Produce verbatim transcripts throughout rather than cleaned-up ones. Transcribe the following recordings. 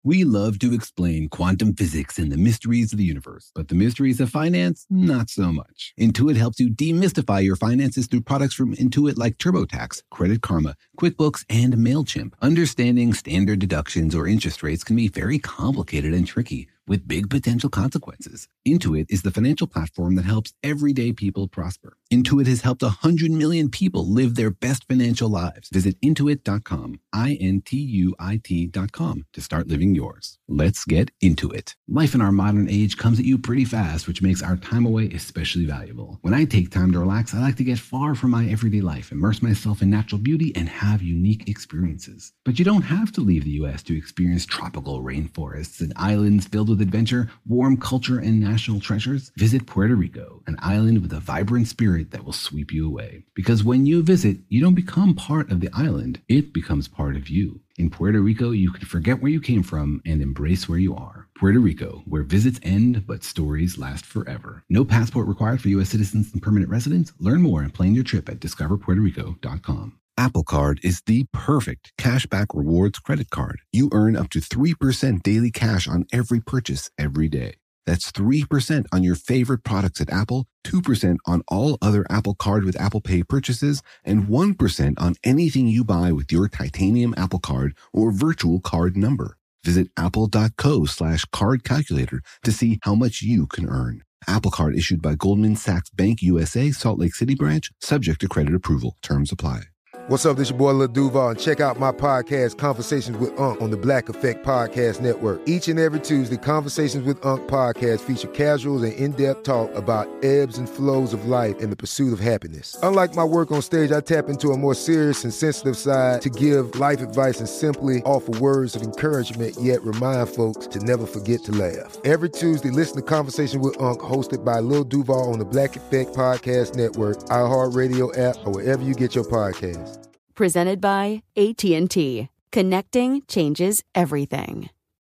We love to explain quantum physics and the mysteries of the universe, but the mysteries of finance, not so much. Intuit helps you demystify your finances through products from Intuit like TurboTax, Credit Karma, QuickBooks, and MailChimp. Understanding standard deductions or interest rates can be very complicated and tricky, with big potential consequences. Intuit is the financial platform that helps everyday people prosper. Intuit has helped one hundred million people live their best financial lives. Visit intuit dot com, I N T U I T dot com, to start living yours. Let's get into it. Life in our modern age comes at you pretty fast, which makes our time away especially valuable. When I take time to relax, I like to get far from my everyday life, immerse myself in natural beauty, and have unique experiences. But you don't have to leave the U S to experience tropical rainforests and islands filled with adventure, warm culture, and national treasures. Visit Puerto Rico, an island with a vibrant spirit that will sweep you away. Because when you visit, you don't become part of the island, it becomes part of you. In Puerto Rico, you can forget where you came from and embrace where you are. Puerto Rico, where visits end, but stories last forever. No passport required for U S citizens and permanent residents. Learn more and plan your trip at discover puerto rico dot com. Apple Card is the perfect cashback rewards credit card. You earn up to three percent daily cash on every purchase every day. That's three percent on your favorite products at Apple, two percent on all other Apple Card with Apple Pay purchases, and one percent on anything you buy with your titanium Apple Card or virtual card number. Visit apple.co slash card calculator to see how much you can earn. Apple Card issued by Goldman Sachs Bank U S A, Salt Lake City branch, subject to credit approval. Terms apply. What's up, this your boy Lil Duval, and check out my podcast, Conversations with Unc, on the Black Effect Podcast Network. Each and every Tuesday, Conversations with Unc podcast feature casuals and in-depth talk about ebbs and flows of life and the pursuit of happiness. Unlike my work on stage, I tap into a more serious and sensitive side to give life advice and simply offer words of encouragement, yet remind folks to never forget to laugh. Every Tuesday, listen to Conversations with Unc, hosted by Lil Duval on the Black Effect Podcast Network, iHeartRadio app, or wherever you get your podcasts. Presented by A T and T. Connecting changes everything.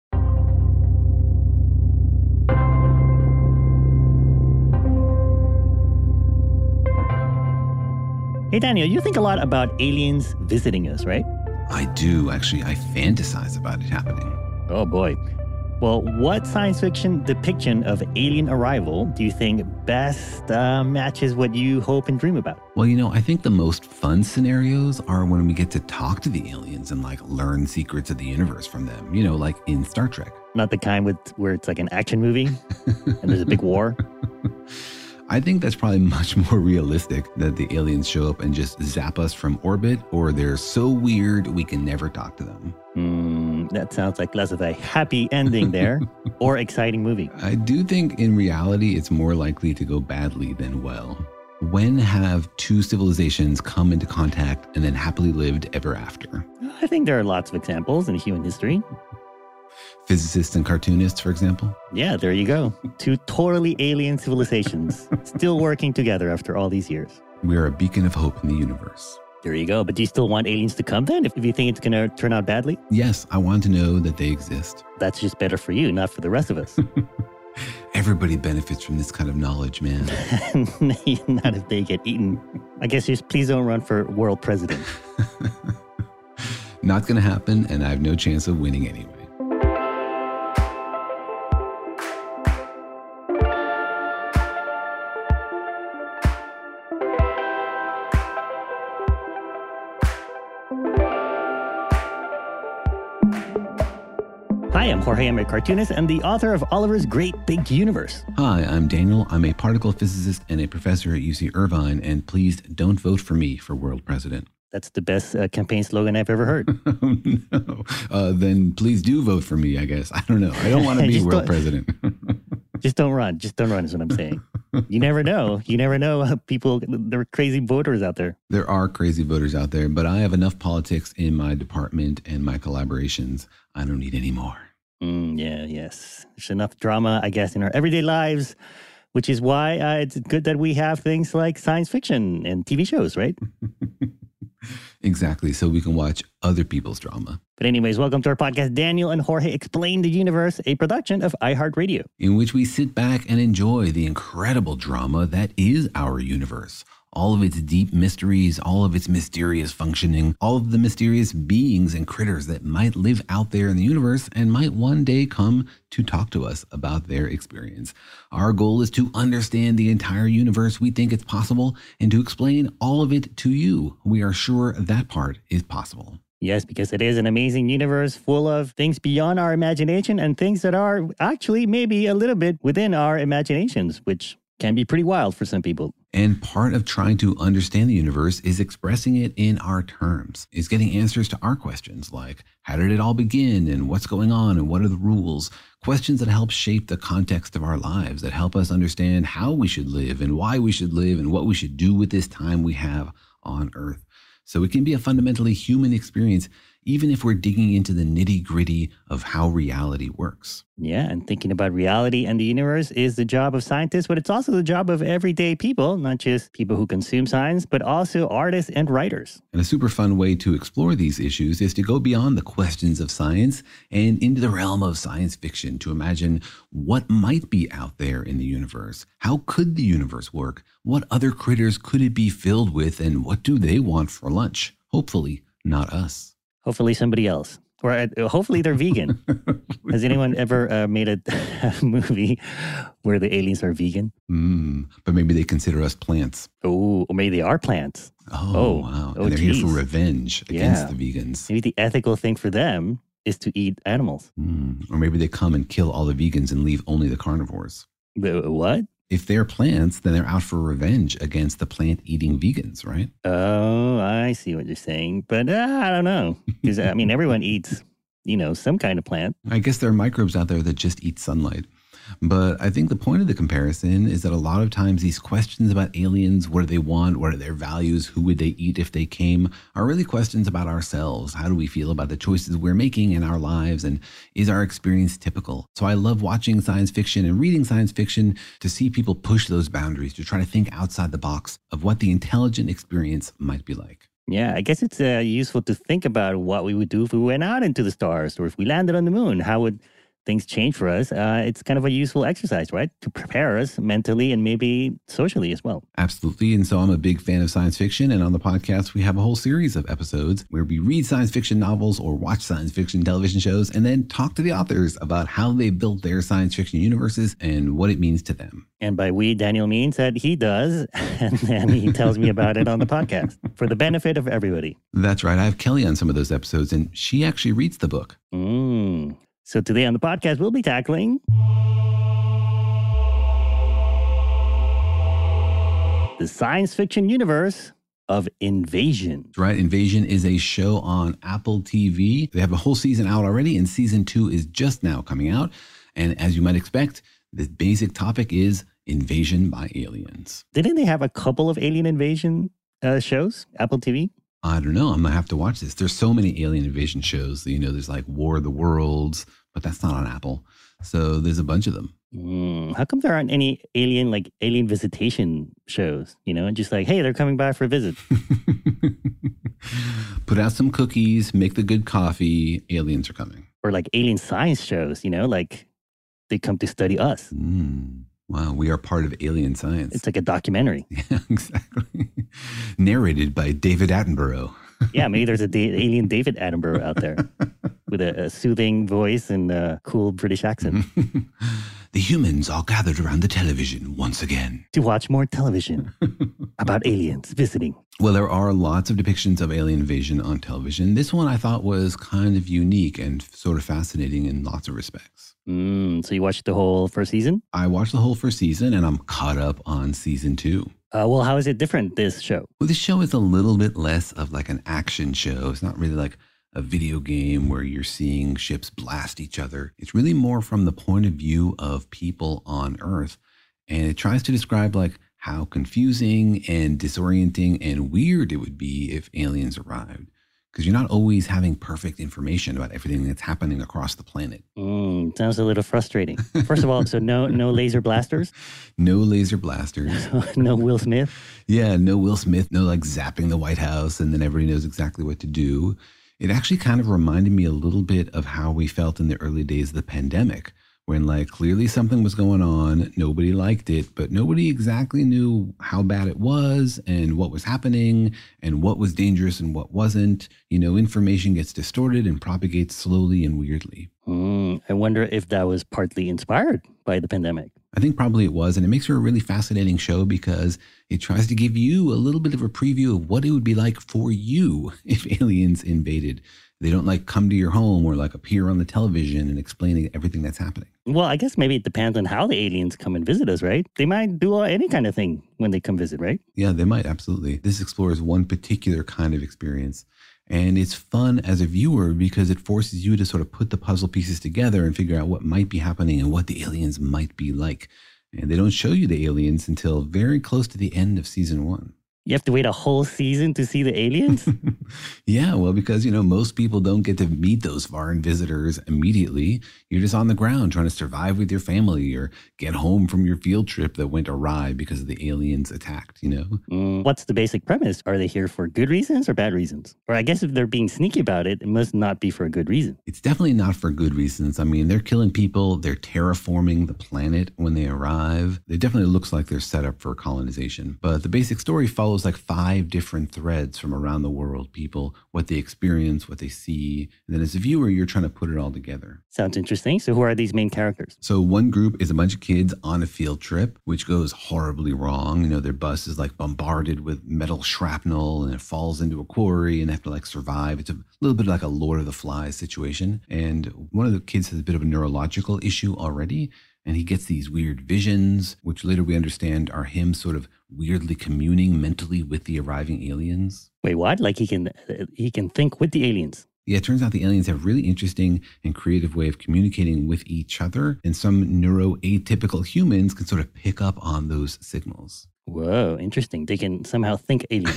Hey, Daniel, you think a lot about aliens visiting us, right? I do, actually. I fantasize about it happening. Oh, boy. Well, what science fiction depiction of alien arrival do you think best uh, matches what you hope and dream about? Well, you know, I think the most fun scenarios are when we get to talk to the aliens and, like, learn secrets of the universe from them. You know, like in Star Trek. Not the kind with where it's like an action movie and there's a big war? I think that's probably much more realistic, that the aliens show up and just zap us from orbit, or they're so weird we can never talk to them. Mm, that sounds like less of a happy ending there or exciting movie. I do think in reality it's more likely to go badly than well. When have two civilizations come into contact and then happily lived ever after? I think there are lots of examples in human history. Physicists and cartoonists, for example? Yeah, there you go. Two totally alien civilizations still working together after all these years. We're a beacon of hope in the universe. There you go. But do you still want aliens to come then if, if you think it's going to turn out badly? Yes, I want to know that they exist. That's just better for you, not for the rest of us. Everybody benefits from this kind of knowledge, man. Not if they get eaten. I guess just please don't run for world president. Not going to happen, and I have no chance of winning anyway. Hi, I'm Jorge. I'm a cartoonist and the author of Oliver's Great Big Universe. Hi, I'm Daniel. I'm a particle physicist and a professor at U C Irvine, and please don't vote for me for world president. That's the best uh, campaign slogan I've ever heard. Oh, no. Uh, then please do vote for me, I guess. I don't know. I don't want to be world president. Just don't run. Just don't run is what I'm saying. You never know. You never know. People, there are crazy voters out there. There are crazy voters out there, but I have enough politics in my department and my collaborations. I don't need any more. Mm, yeah, yes. There's enough drama, I guess, in our everyday lives, which is why uh, it's good that we have things like science fiction and T V shows, right? Exactly, so we can watch other people's drama. But anyways, welcome to our podcast, Daniel and Jorge Explain the Universe, a production of iHeartRadio. In which we sit back and enjoy the incredible drama that is our universe. all of its deep mysteries, all of its mysterious functioning, all of the mysterious beings and critters that might live out there in the universe and might one day come to talk to us about their experience. Our goal is to understand the entire universe we think it's possible and to explain all of it to you. We are sure that part is possible. Yes, because it is an amazing universe full of things beyond our imagination and things that are actually maybe a little bit within our imaginations, which can be pretty wild for some people. And part of trying to understand the universe is expressing it in our terms, is getting answers to our questions like, how did it all begin and what's going on and what are the rules? Questions that help shape the context of our lives, that help us understand how we should live and why we should live and what we should do with this time we have on Earth. So it can be a fundamentally human experience, even if we're digging into the nitty-gritty of how reality works. Yeah, and thinking about reality and the universe is the job of scientists, but it's also the job of everyday people, not just people who consume science, but also artists and writers. And a super fun way to explore these issues is to go beyond the questions of science and into the realm of science fiction to imagine what might be out there in the universe. How could the universe work? What other critters could it be filled with? And what do they want for lunch? Hopefully, not us. Hopefully somebody else. Or uh, hopefully they're vegan. Has anyone ever uh, made a, a movie where the aliens are vegan? Mm, but maybe they consider us plants. Oh, or maybe they are plants. Oh, oh wow. Oh, and they're geez. here for revenge against yeah. the vegans. Maybe the ethical thing for them is to eat animals. Mm, or maybe they come and kill all the vegans and leave only the carnivores. What? If they're plants, then they're out for revenge against the plant-eating vegans, right? Oh, I see what you're saying. But uh, I don't know. Because, I mean, everyone eats, you know, some kind of plant. I guess there are microbes out there that just eat sunlight. But I think the point of the comparison is that a lot of times these questions about aliens, what do they want, what are their values, who would they eat if they came, are really questions about ourselves. How do we feel about the choices we're making in our lives, and is our experience typical? So I love watching science fiction and reading science fiction to see people push those boundaries, to try to think outside the box of what the intelligent experience might be like. Yeah, I guess it's uh, useful to think about what we would do if we went out into the stars or if we landed on the moon. How would things change for us? Uh, it's kind of a useful exercise, right? To prepare us mentally and maybe socially as well. Absolutely. And so I'm a big fan of science fiction. And on the podcast, we have a whole series of episodes where we read science fiction novels or watch science fiction television shows and then talk to the authors about how they built their science fiction universes and what it means to them. And by we, Daniel means that he does. And then he tells me about it on the podcast for the benefit of everybody. That's right. I have Kelly on some of those episodes, and she actually reads the book. Mm. So today on the podcast, we'll be tackling the science fiction universe of Invasion. Right. Invasion is a show on Apple T V. They have a whole season out already, and season two is just now coming out. And as you might expect, the basic topic is invasion by aliens. Didn't they have a couple of alien invasion uh, shows, Apple T V? I don't know. I'm going to have to watch this. There's so many alien invasion shows. You know, there's like War of the Worlds, but that's not on Apple. So there's a bunch of them. Mm, how come there aren't any alien, like alien visitation shows? You know, just like, hey, they're coming by for a visit. Put out some cookies, make the good coffee. Aliens are coming. Or like alien science shows, you know, like they come to study us. Mm. Wow, we are part of alien science. It's like a documentary. Yeah, exactly. Narrated by David Attenborough. Yeah, maybe there's a da- alien David Attenborough out there with a, a soothing voice and a cool British accent. The humans all gathered around the television once again. To watch more television about aliens visiting. Well, there are lots of depictions of alien invasion on television. This one I thought was kind of unique and sort of fascinating in lots of respects. Mm, so you watched the whole first season? I watched the whole first season, and I'm caught up on season two. Uh, well, how is it different, this show? Well, this show is a little bit less of like an action show. It's not really like a video game where you're seeing ships blast each other. It's really more from the point of view of people on Earth. And it tries to describe like how confusing and disorienting and weird it would be if aliens arrived. Because you're not always having perfect information about everything that's happening across the planet. Mm, sounds a little frustrating. First of all, so no no laser blasters? No laser blasters. No Will Smith? Yeah, no Will Smith. No like zapping the White House and then everybody knows exactly what to do. It actually kind of reminded me a little bit of how we felt in the early days of the pandemic, when like clearly something was going on, nobody liked it, but nobody exactly knew how bad it was and what was happening and what was dangerous and what wasn't. You know, information gets distorted and propagates slowly and weirdly. Mm, I wonder if that was partly inspired by the pandemic. I think probably it was, and it makes for a really fascinating show because it tries to give you a little bit of a preview of what it would be like for you if aliens invaded. They don't like come to your home or like appear on the television and explain everything that's happening. Well, I guess maybe it depends on how the aliens come and visit us, right? They might do any kind of thing when they come visit, right? Yeah, they might, absolutely. This explores one particular kind of experience. And it's fun as a viewer because it forces you to sort of put the puzzle pieces together and figure out what might be happening and what the aliens might be like. And they don't show you the aliens until very close to the end of season one. You have to wait a whole season to see the aliens? Yeah, well, because, you know, most people don't get to meet those foreign visitors immediately. You're just on the ground trying to survive with your family or get home from your field trip that went awry because of the aliens attacked, you know? Mm, what's the basic premise? Are they here for good reasons or bad reasons? Or I guess if they're being sneaky about it, it must not be for a good reason. It's definitely not for good reasons. I mean, they're killing people. They're terraforming the planet when they arrive. It definitely looks like they're set up for colonization. But the basic story follows like five different threads from around the world, people, what they experience, what they see. And then as a viewer, you're trying to put it all together. Sounds interesting. So who are these main characters? So one group is a bunch of kids on a field trip, which goes horribly wrong. You know, their bus is like bombarded with metal shrapnel and it falls into a quarry and they have to like survive. It's a little bit like a Lord of the Flies situation. And one of the kids has a bit of a neurological issue already. And he gets these weird visions, which later we understand are him sort of weirdly communing mentally with the arriving aliens. Wait, what? Like he can he can think with the aliens? Yeah, it turns out the aliens have really interesting and creative way of communicating with each other. And some neuroatypical humans can sort of pick up on those signals. Whoa, interesting. They can somehow think alien.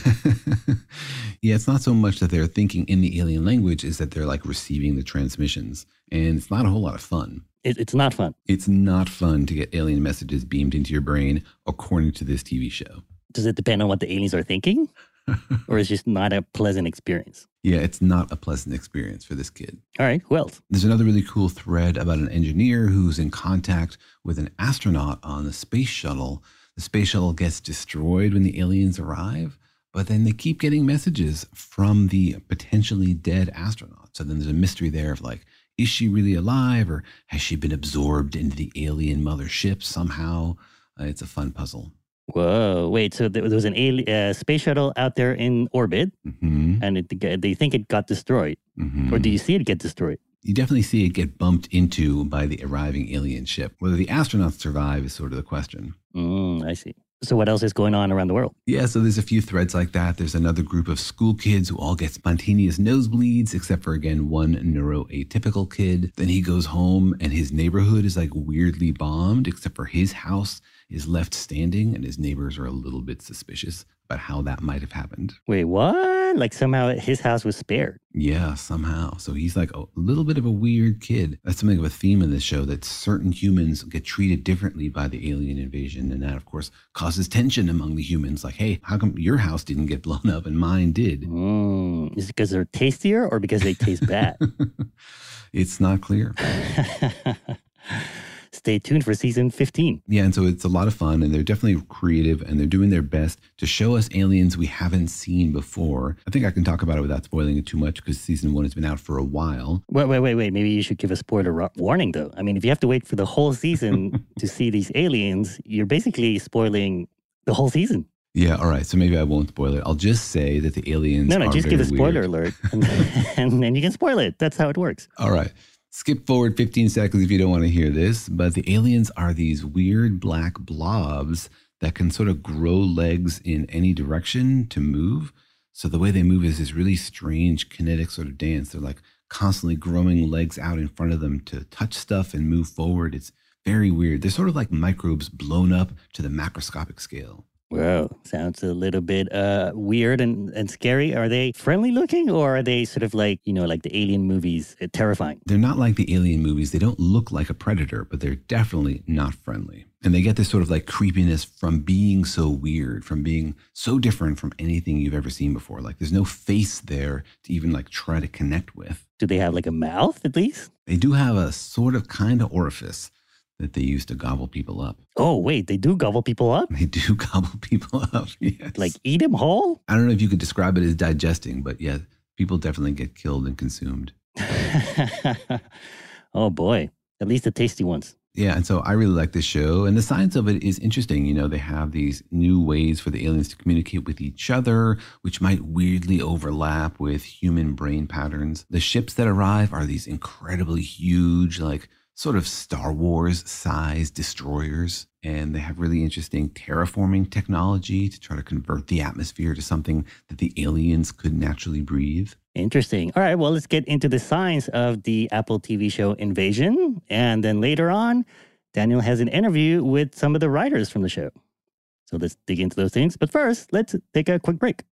Yeah, it's not so much that they're thinking in the alien language, is that they're like receiving the transmissions. And it's not a whole lot of fun. It, it's not fun. It's not fun to get alien messages beamed into your brain, according to this T V show. Does it depend on what the aliens are thinking? Or is it just not a pleasant experience? Yeah, it's not a pleasant experience for this kid. All right, who else? There's another really cool thread about an engineer who's in contact with an astronaut on the space shuttle. The space shuttle gets destroyed when the aliens arrive, but then they keep getting messages from the potentially dead astronaut. So then there's a mystery there of like, is she really alive or has she been absorbed into the alien mothership somehow? Uh, it's a fun puzzle. Whoa, wait, so there was an alien, uh, space shuttle out there in orbit, Mm-hmm. and it, they think it got destroyed. Mm-hmm. Or do you see it get destroyed? You definitely see it get bumped into by the arriving alien ship. Whether the astronauts survive is sort of the question. Mm, I see. So what else is going on around the world? Yeah, so there's a few threads like that. There's another group of school kids who all get spontaneous nosebleeds, except for, again, one neuroatypical kid. Then he goes home and his neighborhood is like weirdly bombed, except for his house is left standing and his neighbors are a little bit suspicious about how that might have happened. Wait, what? Like somehow his house was spared. Yeah, somehow. So he's like a little bit of a weird kid. That's something of a theme in this show, that certain humans get treated differently by the alien invasion. And that, of course, causes tension among the humans. Like, hey, how come your house didn't get blown up and mine did? Mm, is it because they're tastier or because they taste bad? It's not clear. Stay tuned for season fifteen. Yeah, and so it's a lot of fun, and they're definitely creative, and they're doing their best to show us aliens we haven't seen before. I think I can talk about it without spoiling it too much because season one has been out for a while. Wait, wait, wait, wait. Maybe you should give a spoiler ro- warning, though. I mean, if you have to wait for the whole season to see these aliens, you're basically spoiling the whole season. Yeah, all right. So maybe I won't spoil it. I'll just say that the aliens No, no, are just give a very spoiler weird. alert, and, and then you can spoil it. That's how it works. All right. Skip forward fifteen seconds if you don't want to hear this, but the aliens are these weird black blobs that can sort of grow legs in any direction to move. So the way they move is this really strange kinetic sort of dance. They're like constantly growing legs out in front of them to touch stuff and move forward. It's very weird. They're sort of like microbes blown up to the macroscopic scale. Whoa, sounds a little bit uh, weird and, and scary. Are they friendly looking or are they sort of like, you know, like the alien movies, uh, terrifying? They're not like the alien movies. They don't look like a predator, but they're definitely not friendly. And they get this sort of like creepiness from being so weird, from being so different from anything you've ever seen before. Like there's no face there to even like try to connect with. Do they have like a mouth at least? They do have a sort of kind of orifice. that they use to gobble people up. Oh, wait, they do gobble people up? They do gobble people up, yes. Like eat them whole? I don't know if you could describe it as digesting, but yeah, people definitely get killed and consumed. Oh, boy. At least the tasty ones. Yeah, and so I really like this show, and the science of it is interesting. You know, they have these new ways for the aliens to communicate with each other, which might weirdly overlap with human brain patterns. The ships that arrive are these incredibly huge, like sort of Star Wars size destroyers, and they have really interesting terraforming technology to try to convert the atmosphere to something that the aliens could naturally breathe. Interesting. All right, well, let's get into the science of the Apple T V show Invasion. And then later on, Daniel has an interview with some of the writers from the show. So let's dig into those things. But first, let's take a quick break.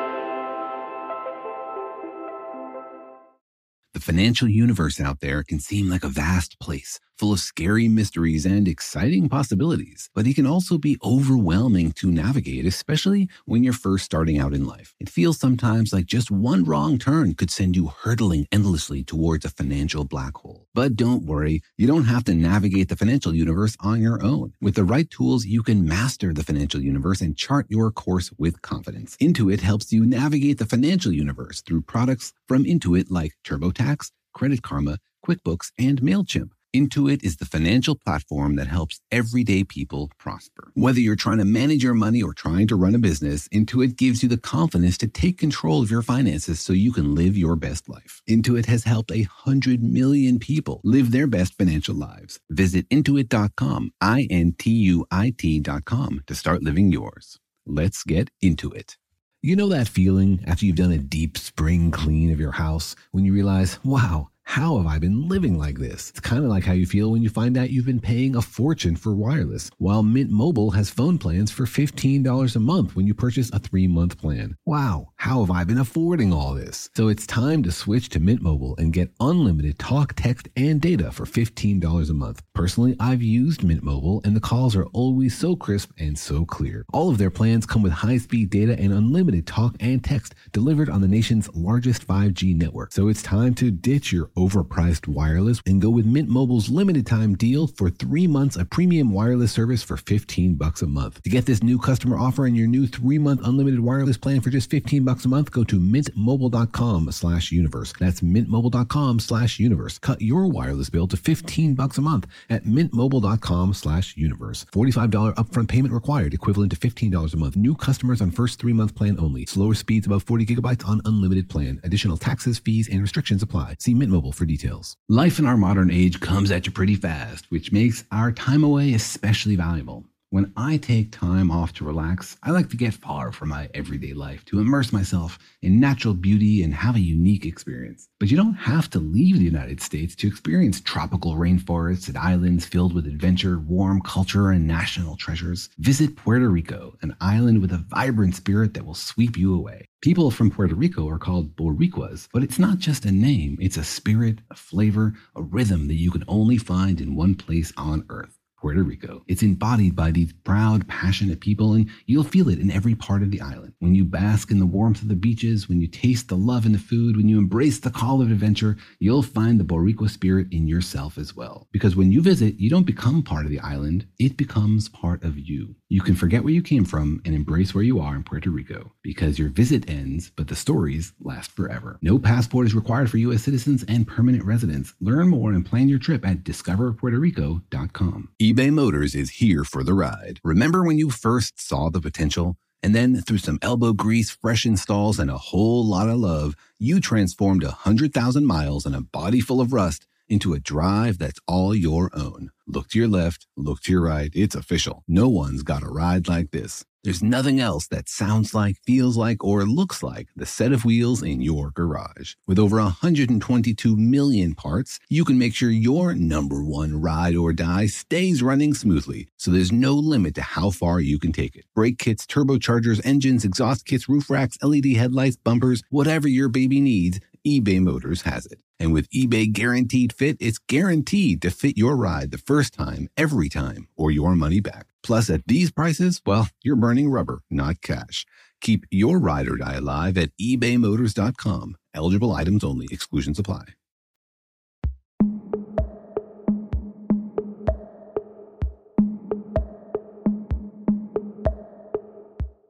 The financial universe out there can seem like a vast place, full of scary mysteries and exciting possibilities, but it can also be overwhelming to navigate, especially when you're first starting out in life. It feels sometimes like just one wrong turn could send you hurtling endlessly towards a financial black hole. But don't worry, you don't have to navigate the financial universe on your own. With the right tools, you can master the financial universe and chart your course with confidence. Intuit helps you navigate the financial universe through products from Intuit like TurboTax, Credit Karma, QuickBooks, and MailChimp. Intuit is the financial platform that helps everyday people prosper. Whether you're trying to manage your money or trying to run a business, Intuit gives you the confidence to take control of your finances so you can live your best life. Intuit has helped a hundred million people live their best financial lives. Visit intuit dot com, I N T U I T dot com to start living yours. Let's get into it. You know that feeling after you've done a deep spring clean of your house when you realize, wow, how have I been living like this? It's kind of like how you feel when you find out you've been paying a fortune for wireless, while Mint Mobile has phone plans for fifteen dollars a month when you purchase a three-month plan. Wow, how have I been affording all this? So it's time to switch to Mint Mobile and get unlimited talk, text, and data for fifteen dollars a month. Personally, I've used Mint Mobile, and the calls are always so crisp and so clear. All of their plans come with high-speed data and unlimited talk and text delivered on the nation's largest five G network. So it's time to ditch your overpriced wireless and go with Mint Mobile's limited time deal for three months of premium wireless service for fifteen bucks a month. To get this new customer offer and your new three month unlimited wireless plan for just fifteen bucks a month, go to mintmobile.com slash universe. That's mintmobile.com slash universe. Cut your wireless bill to fifteen bucks a month at mintmobile.com slash universe. forty-five dollars upfront payment required, equivalent to fifteen dollars a month. New customers on first three month plan only. Slower speeds above forty gigabytes on unlimited plan. Additional taxes, fees, and restrictions apply. See Mint Mobile for details. Life in our modern age comes at you pretty fast, which makes our time away especially valuable. When I take time off to relax, I like to get far from my everyday life, to immerse myself in natural beauty and have a unique experience. But you don't have to leave the United States to experience tropical rainforests and islands filled with adventure, warm culture, and national treasures. Visit Puerto Rico, an island with a vibrant spirit that will sweep you away. People from Puerto Rico are called Boricuas, but it's not just a name. It's a spirit, a flavor, a rhythm that you can only find in one place on Earth. Puerto Rico. It's embodied by these proud, passionate people, and you'll feel it in every part of the island. When you bask in the warmth of the beaches, when you taste the love in the food, when you embrace the call of adventure, you'll find the Boricua spirit in yourself as well. Because when you visit, you don't become part of the island, it becomes part of you. You can forget where you came from and embrace where you are in Puerto Rico, because your visit ends, but the stories last forever. No passport is required for U S citizens and permanent residents. Learn more and plan your trip at discover puerto rico dot com. eBay Motors is here for the ride. Remember when you first saw the potential? And then through some elbow grease, fresh installs, and a whole lot of love, you transformed one hundred thousand miles and a body full of rust into a drive that's all your own. Look to your left, look to your right. It's official. No one's got a ride like this. There's nothing else that sounds like, feels like, or looks like the set of wheels in your garage. With over one hundred twenty-two million parts, you can make sure your number one ride or die stays running smoothly, so there's no limit to how far you can take it. Brake kits, turbochargers, engines, exhaust kits, roof racks, L E D headlights, bumpers, whatever your baby needs, eBay Motors has it. And with eBay Guaranteed Fit, it's guaranteed to fit your ride the first time, every time, or your money back. Plus, at these prices, well, you're burning rubber, not cash. Keep your ride or die alive at ebay motors dot com. Eligible items only. Exclusions apply.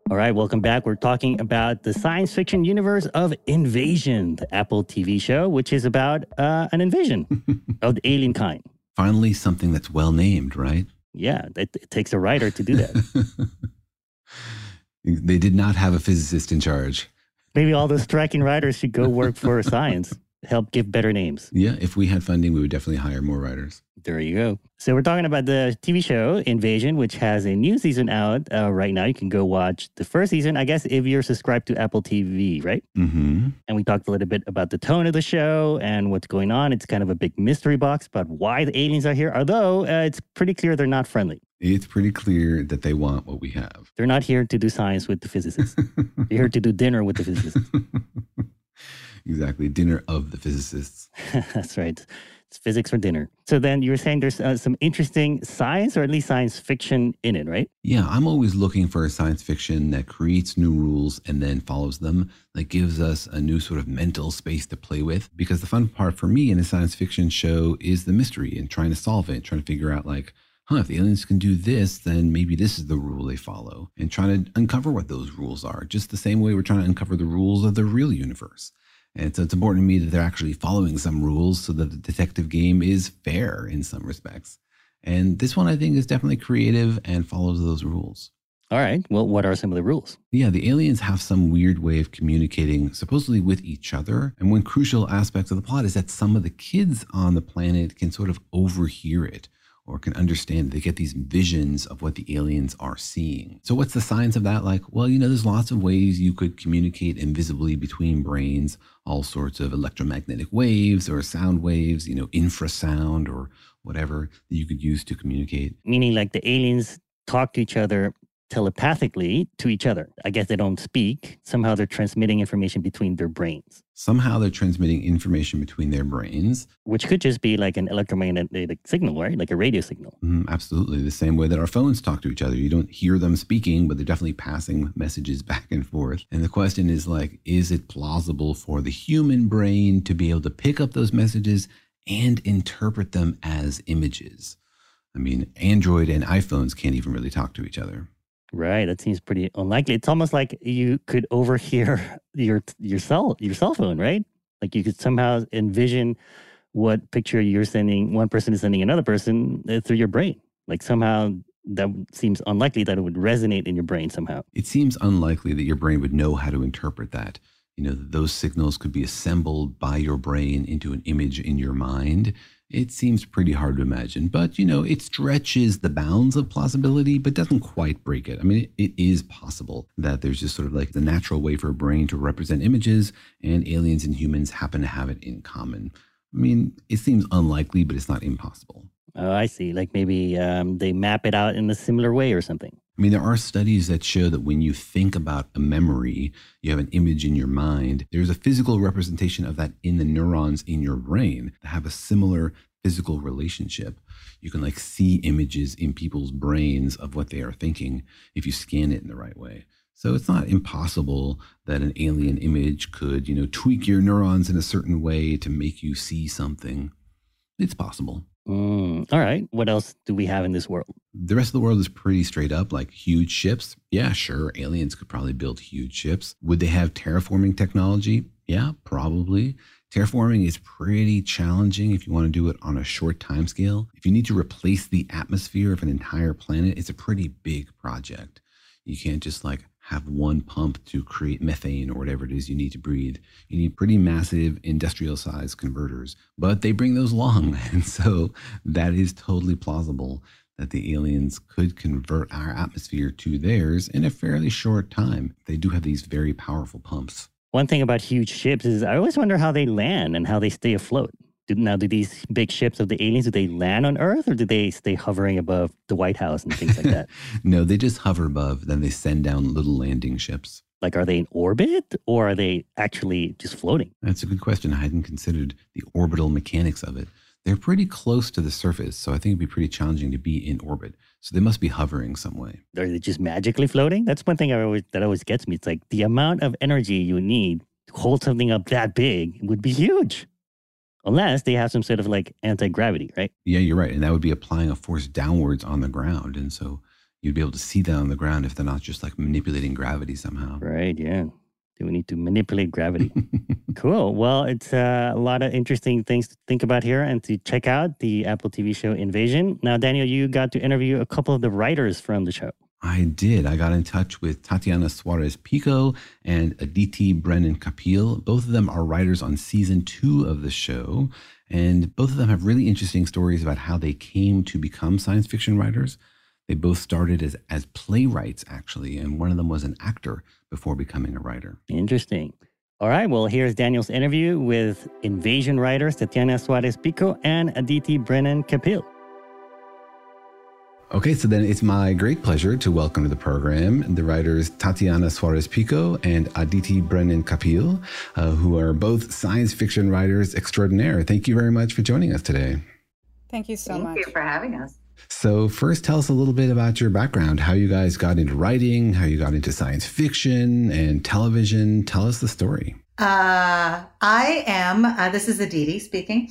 All right, welcome back. We're talking about the science fiction universe of Invasion, the Apple T V show, which is about uh, an invasion of the alien kind. Finally, something that's well named, right? Yeah, it, it takes a writer to do that. They did not have a physicist in charge. Maybe all those striking writers should go work for science, help give better names. Yeah, if we had funding, we would definitely hire more writers. There you go. So we're talking about the T V show Invasion, which has a new season out uh, right now. You can go watch the first season, I guess, if you're subscribed to Apple T V, right? Mm-hmm. And we talked a little bit about the tone of the show and what's going on. It's kind of a big mystery box about why the aliens are here, although uh, it's pretty clear they're not friendly. It's pretty clear that they want what we have. They're not here to do science with the physicists. They're here to do dinner with the physicists. Exactly. Dinner of the physicists. That's right. It's physics for dinner. So then you were saying there's uh, some interesting science or at least science fiction in it, right? Yeah, I'm always looking for a science fiction that creates new rules and then follows them, that gives us a new sort of mental space to play with. Because the fun part for me in a science fiction show is the mystery and trying to solve it, trying to figure out like, huh, if the aliens can do this, then maybe this is the rule they follow, and trying to uncover what those rules are, just the same way we're trying to uncover the rules of the real universe. And so it's important to me that they're actually following some rules so that the detective game is fair in some respects. And this one, I think, is definitely creative and follows those rules. All right. Well, what are some of the rules? Yeah, the aliens have some weird way of communicating, supposedly with each other. And one crucial aspect of the plot is that some of the kids on the planet can sort of overhear it, or can understand. They get these visions of what the aliens are seeing. So what's the science of that like? Well, you know, there's lots of ways you could communicate invisibly between brains, all sorts of electromagnetic waves or sound waves, you know, infrasound or whatever that you could use to communicate. Meaning like the aliens talk to each other telepathically to each other. I guess they don't speak. Somehow they're transmitting information between their brains. Somehow they're transmitting information between their brains. Which could just be like an electromagnetic signal, right? Like a radio signal. Mm, absolutely. The same way that our phones talk to each other. You don't hear them speaking, but they're definitely passing messages back and forth. And the question is like, is it plausible for the human brain to be able to pick up those messages and interpret them as images? I mean, Android and iPhones can't even really talk to each other. Right, that seems pretty unlikely. It's almost like you could overhear your your cell your cell phone, right? Like you could somehow envision what picture you're sending, one person is sending another person uh, through your brain. Like somehow that seems unlikely that it would resonate in your brain somehow. It seems unlikely that your brain would know how to interpret that. You know, those signals could be assembled by your brain into an image in your mind. It seems pretty hard to imagine, but, you know, it stretches the bounds of plausibility, but doesn't quite break it. I mean, it, it is possible that there's just sort of like the natural way for a brain to represent images, and aliens and humans happen to have it in common. I mean, it seems unlikely, but it's not impossible. Oh, I see. Like maybe um, they map it out in a similar way or something. I mean, there are studies that show that when you think about a memory, you have an image in your mind, there's a physical representation of that in the neurons in your brain that have a similar physical relationship. You can like see images in people's brains of what they are thinking if you scan it in the right way. So it's not impossible that an alien image could, you know, tweak your neurons in a certain way to make you see something. It's possible. Mm, all right. What else do we have in this world? The rest of the world is pretty straight up, like huge ships. Yeah, sure. Aliens could probably build huge ships. Would they have terraforming technology? Yeah, probably. Terraforming is pretty challenging if you want to do it on a short time scale. If you need to replace the atmosphere of an entire planet, it's a pretty big project. You can't just like have one pump to create methane or whatever it is you need to breathe. You need pretty massive industrial size converters, but they bring those along. And so that is totally plausible that the aliens could convert our atmosphere to theirs in a fairly short time. They do have these very powerful pumps. One thing about huge ships is I always wonder how they land and how they stay afloat. Do, now, do these big ships of the aliens, do they land on Earth or do they stay hovering above the White House and things like that? No, they just hover above. Then they send down little landing ships. Like, are they in orbit or are they actually just floating? That's a good question. I hadn't considered the orbital mechanics of it. They're pretty close to the surface, so I think it'd be pretty challenging to be in orbit. So they must be hovering some way. Are they just magically floating? That's one thing I always, that always gets me. It's like the amount of energy you need to hold something up that big would be huge. Unless they have some sort of like anti-gravity, right? Yeah, you're right. And that would be applying a force downwards on the ground. And so you'd be able to see that on the ground if they're not just like manipulating gravity somehow. Right, yeah. Do we need to manipulate gravity? Cool. Well, it's uh, a lot of interesting things to think about here and to check out the Apple T V show Invasion. Now, Daniel, you got to interview a couple of the writers from the show. I did. I got in touch with Tatiana Suarez-Pico and Aditi Brennan-Kapil. Both of them are writers on season two of the show. And both of them have really interesting stories about how they came to become science fiction writers. They both started as, as playwrights, actually, and one of them was an actor before becoming a writer. Interesting. All right, well, here's Daniel's interview with Invasion writers Tatiana Suarez-Pico and Aditi Brennan-Kapil. Okay, so then it's my great pleasure to welcome to the program the writers Tatiana Suarez-Pico and Aditi Brennan-Kapil, uh, who are both science fiction writers extraordinaire. Thank you very much for joining us today. Thank you so Thank much. Thank you for having us. So first, tell us a little bit about your background, how you guys got into writing, how you got into science fiction and television. Tell us the story. Uh, I am, uh, this is Aditi speaking.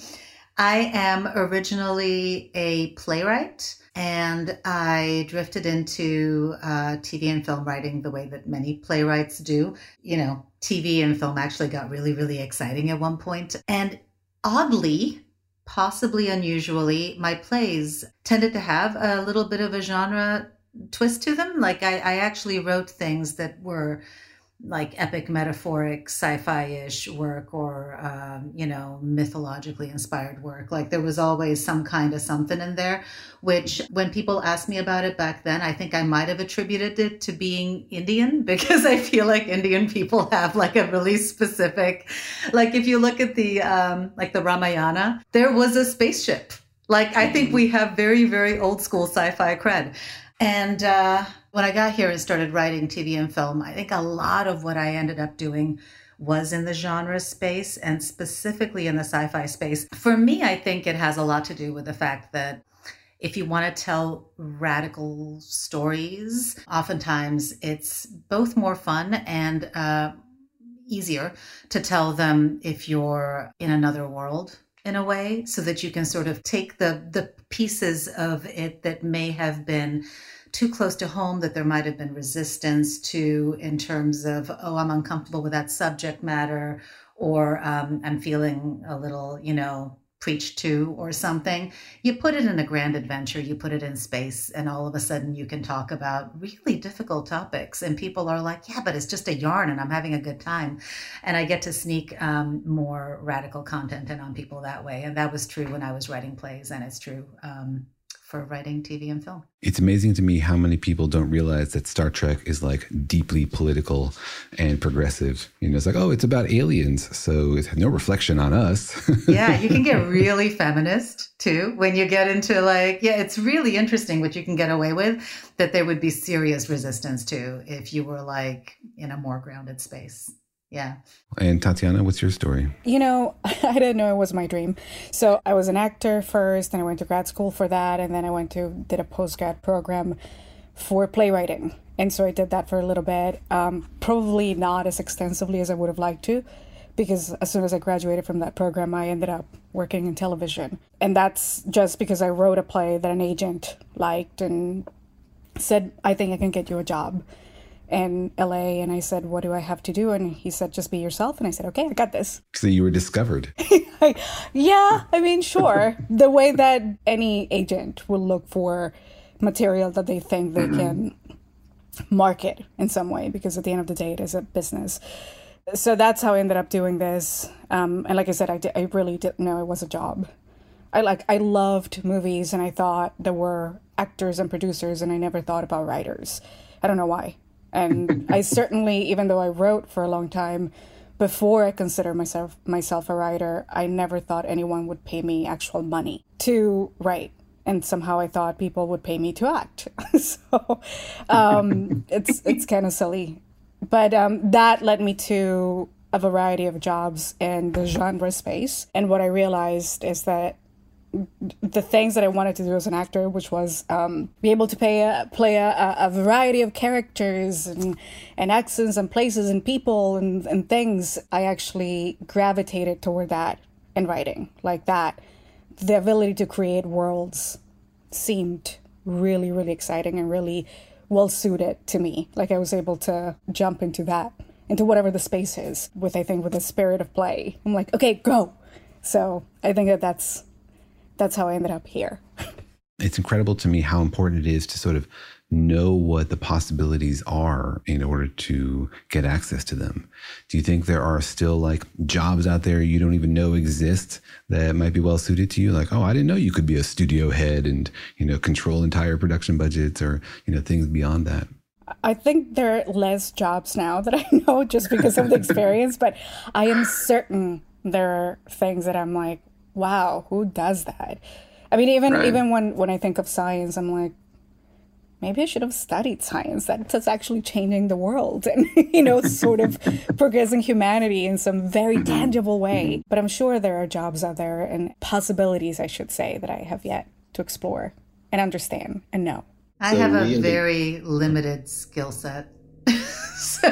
I am originally a playwright, and I drifted into uh, T V and film writing the way that many playwrights do. You know, T V and film actually got really, really exciting at one point. And oddly, possibly unusually, my plays tended to have a little bit of a genre twist to them. Like I, I actually wrote things that were like epic, metaphoric, sci-fi-ish work or, um, you know, mythologically inspired work. Like there was always some kind of something in there, which when people asked me about it back then, I think I might have attributed it to being Indian, because I feel like Indian people have like a really specific, like if you look at the, um, like the Ramayana, there was a spaceship. Like I think we have very, very old school sci-fi cred. And uh, when I got here and started writing T V and film, I think a lot of what I ended up doing was in the genre space and specifically in the sci-fi space. For me, I think it has a lot to do with the fact that if you want to tell radical stories, oftentimes it's both more fun and uh, easier to tell them if you're in another world in a way, so that you can sort of take the the pieces of it that may have been too close to home, that there might have been resistance to in terms of, oh, I'm uncomfortable with that subject matter, or um, I'm feeling a little, you know, preached to or something. You put it in a grand adventure, you put it in space, and all of a sudden you can talk about really difficult topics. And people are like, yeah, but it's just a yarn and I'm having a good time. And I get to sneak um, more radical content in on people that way. And that was true when I was writing plays, and it's true um, for writing T V and film. It's amazing to me how many people don't realize that Star Trek is like deeply political and progressive. You know, it's like, oh, it's about aliens, so it had no reflection on us. Yeah, you can get really feminist too when you get into like, yeah, it's really interesting what you can get away with that there would be serious resistance to if you were like in a more grounded space. Yeah. And Tatiana, what's your story? You know, I didn't know it was my dream. So I was an actor first, and I went to grad school for that. And then I went to, did a postgrad program for playwriting. And so I did that for a little bit, um, probably not as extensively as I would have liked to, because as soon as I graduated from that program, I ended up working in television. And that's just because I wrote a play that an agent liked and said, I think I can get you a job in L A. And I said, what do I have to do? And he said, just be yourself. And I said, okay, I got this. So you were discovered. Yeah, I mean, sure. The way that any agent will look for material that they think they can market in some way, because at the end of the day, it is a business. So that's how I ended up doing this. Um, and like I said, I, did, I really didn't know it was a job. I like I loved movies, and I thought there were actors and producers, and I never thought about writers. I don't know why. And I certainly, even though I wrote for a long time, before I considered myself myself a writer, I never thought anyone would pay me actual money to write. And somehow I thought people would pay me to act. So um, it's it's kind of silly. But um, that led me to a variety of jobs in the genre space. And what I realized is that the things that I wanted to do as an actor, which was um, be able to play a, play a, a variety of characters and, and accents and places and people and, and things, I actually gravitated toward that in writing. Like that, the ability to create worlds seemed really, really exciting and really well suited to me. Like I was able to jump into that, into whatever the space is with, I think, with the spirit of play. I'm like, okay, go. So I think that that's, that's how I ended up here. It's incredible to me how important it is to sort of know what the possibilities are in order to get access to them. Do you think there are still like jobs out there you don't even know exist that might be well suited to you? Like, oh, I didn't know you could be a studio head and, you know, control entire production budgets or, you know, things beyond that. I think there are less jobs now that I know just because of the experience, but I am certain there are things that I'm like, wow, who does that? I mean, even right. even when, when I think of science, I'm like, maybe I should have studied science. That's actually changing the world and, you know, sort of progressing humanity in some very tangible way. But I'm sure there are jobs out there and possibilities, I should say, that I have yet to explore and understand and know. I so have a very limited skill set. So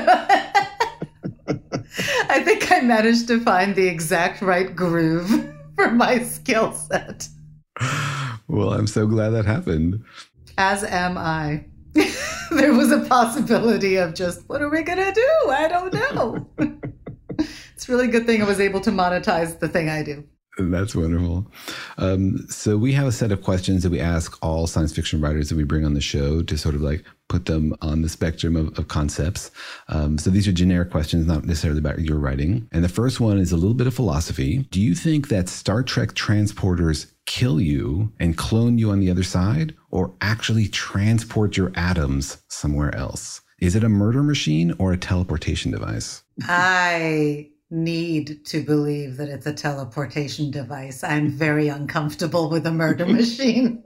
I think I managed to find the exact right groove for my skill set. Well, I'm so glad that happened. As am I. There was a possibility of just, what are we going to do? I don't know. It's a really good thing I was able to monetize the thing I do. That's wonderful. Um, so we have a set of questions that we ask all science fiction writers that we bring on the show to sort of like put them on the spectrum of, of concepts. Um, so these are generic questions, not necessarily about your writing. And the first one is a little bit of philosophy. Do you think that Star Trek transporters kill you and clone you on the other side, or actually transport your atoms somewhere else? Is it a murder machine or a teleportation device? I need to believe that it's a teleportation device. I'm very uncomfortable with a murder machine.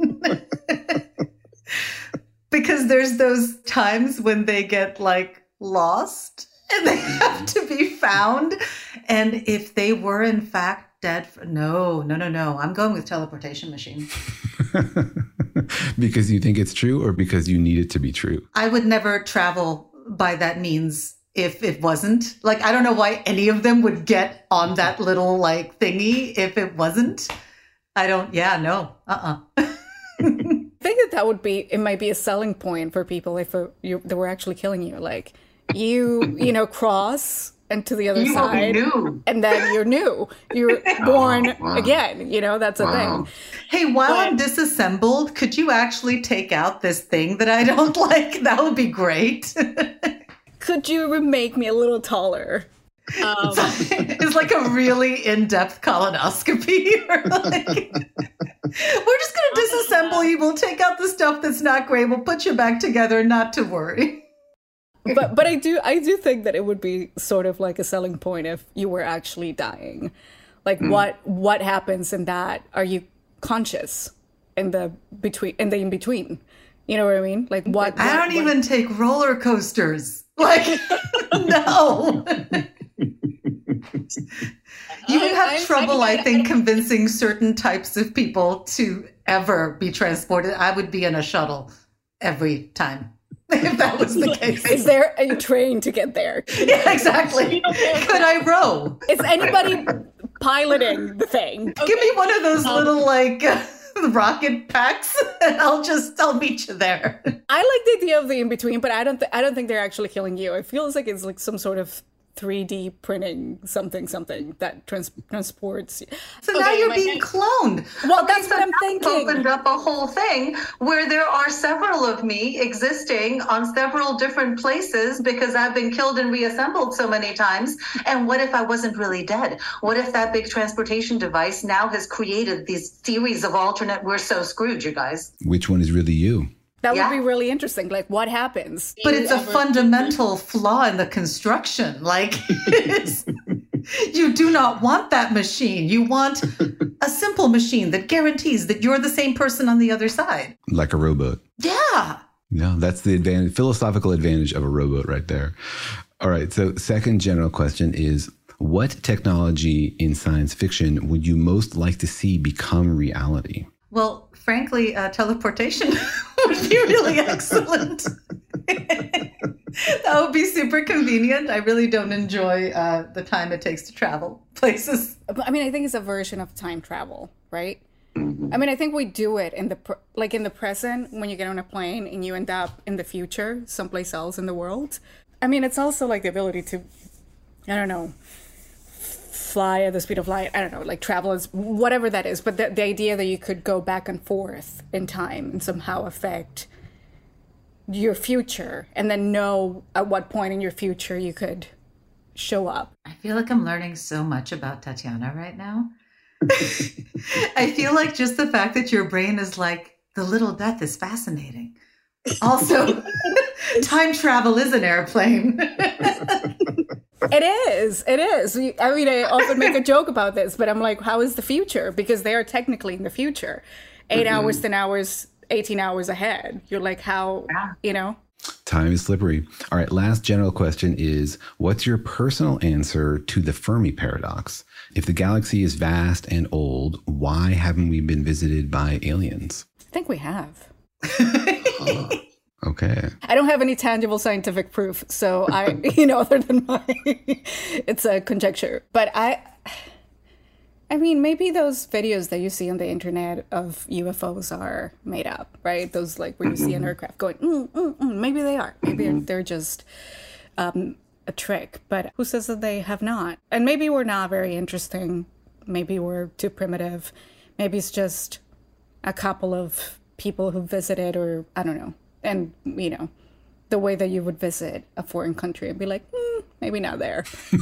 Because there's those times when they get like lost and they have to be found. And if they were in fact dead, for, no, no, no, no. I'm going with teleportation machine. Because you think it's true or because you need it to be true? I would never travel by that means if it wasn't. Like, I don't know why any of them would get on that little like thingy if it wasn't. I don't, yeah, no, uh-uh. I think that that would be, it might be a selling point for people if uh, you, they were actually killing you. Like, you, you know, cross and to the other you side, and then you're new. You're born oh, wow. again. You know, that's a wow. thing. Hey, while but, I'm disassembled, could you actually take out this thing that I don't like? That would be great. Could you make me a little taller? Um, it's like a really in-depth colonoscopy. Or like, we're just going to disassemble you. We'll take out the stuff that's not great. We'll put you back together. Not to worry. But but I do I do think that it would be sort of like a selling point if you were actually dying. Like mm. what what happens in that? Are you conscious in the between in the in between? You know what I mean? Like what? I what, don't what, even take roller coasters. Like no. You would have I, trouble, I, I, I think, convincing certain types of people to ever be transported. I would be in a shuttle every time. If that was the case. Is there a train to get there? Yeah, exactly. Could I row? Is anybody piloting the thing? Okay. Give me one of those um, little, like, uh, rocket packs, and I'll just, I'll meet you there. I like the idea of the in-between, but I don't, th- I don't think they're actually killing you. It feels like it's like some sort of three D printing something something that trans- transports you. So okay, now you're being cloned. Well, okay, that's so what I'm thinking. Opened up a whole thing where there are several of me existing on several different places because I've been killed and reassembled so many times. And what if I wasn't really dead? What if that big transportation device now has created these theories of alternate, we're so screwed, you guys. Which one is really you? That yeah. would be really interesting. Like, what happens? But it's a fundamental flaw in the construction. Like, it's, you do not want that machine. You want a simple machine that guarantees that you're the same person on the other side. Like a robot. Yeah. Yeah, that's the advantage, philosophical advantage of a robot right there. All right. So second general question is, what technology in science fiction would you most like to see become reality? Well, frankly, uh, teleportation would be really excellent. That would be super convenient. I really don't enjoy uh, the time it takes to travel places. I mean, I think it's a version of time travel, right? I mean, I think we do it in the, pr- like in the present, when you get on a plane and you end up in the future, someplace else in the world. I mean, it's also like the ability to, I don't know, fly at the speed of light. I don't know, like travel is whatever that is. But the, the idea that you could go back and forth in time and somehow affect your future and then know at what point in your future you could show up. I feel like I'm learning so much about Tatiana right now. I feel like just the fact that your brain is like, the little death is fascinating. Also, time travel is an airplane. It is. It is. I mean, I often make a joke about this, but I'm like, how is the future? Because they are technically in the future. Eight mm-hmm. hours, ten hours, eighteen hours ahead. You're like, how, yeah. you know? Time is slippery. All right, last general question is, what's your personal answer to the Fermi paradox? If the galaxy is vast and old, why haven't we been visited by aliens? I think we have. Oh, okay. I don't have any tangible scientific proof, so I, you know, other than my, it's a conjecture. But I, I mean, maybe those videos that you see on the internet of U F Os are made up, right? Those like where you see an aircraft going, mm, mm, mm. Maybe they are. Maybe they're, they're just um, a trick. But who says that they have not? And maybe we're not very interesting. Maybe we're too primitive. Maybe it's just a couple of people who visited, or I don't know. And, you know, the way that you would visit a foreign country and be like, mm, maybe not there.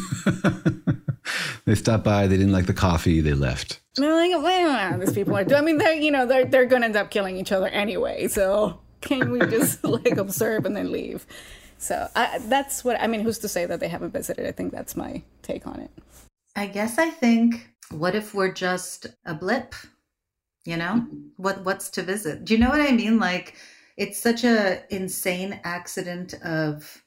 They stopped by, they didn't like the coffee, they left. And they're like, well, these people are, I mean, they're, you know, they're, they're going to end up killing each other anyway. So can we just like observe and then leave? So I, that's what, I mean, who's to say that they haven't visited? I think that's my take on it. I guess I think, what if we're just a blip? You know, what what's to visit? Do you know what I mean? Like, it's such a insane accident of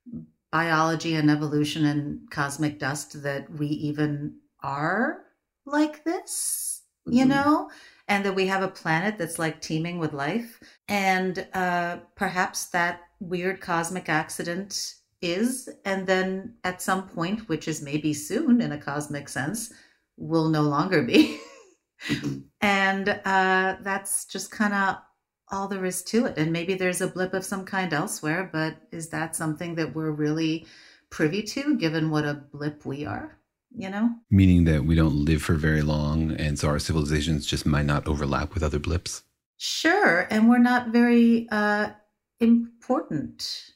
biology and evolution and cosmic dust that we even are like this, you mm-hmm. know, and that we have a planet that's like teeming with life. And uh, perhaps that weird cosmic accident is, and then at some point, which is maybe soon in a cosmic sense, will no longer be. Mm-hmm. And uh, that's just kind of all there is to it. And maybe there's a blip of some kind elsewhere, but is that something that we're really privy to, given what a blip we are, you know? Meaning that we don't live for very long, and so our civilizations just might not overlap with other blips? Sure, and we're not very uh, important.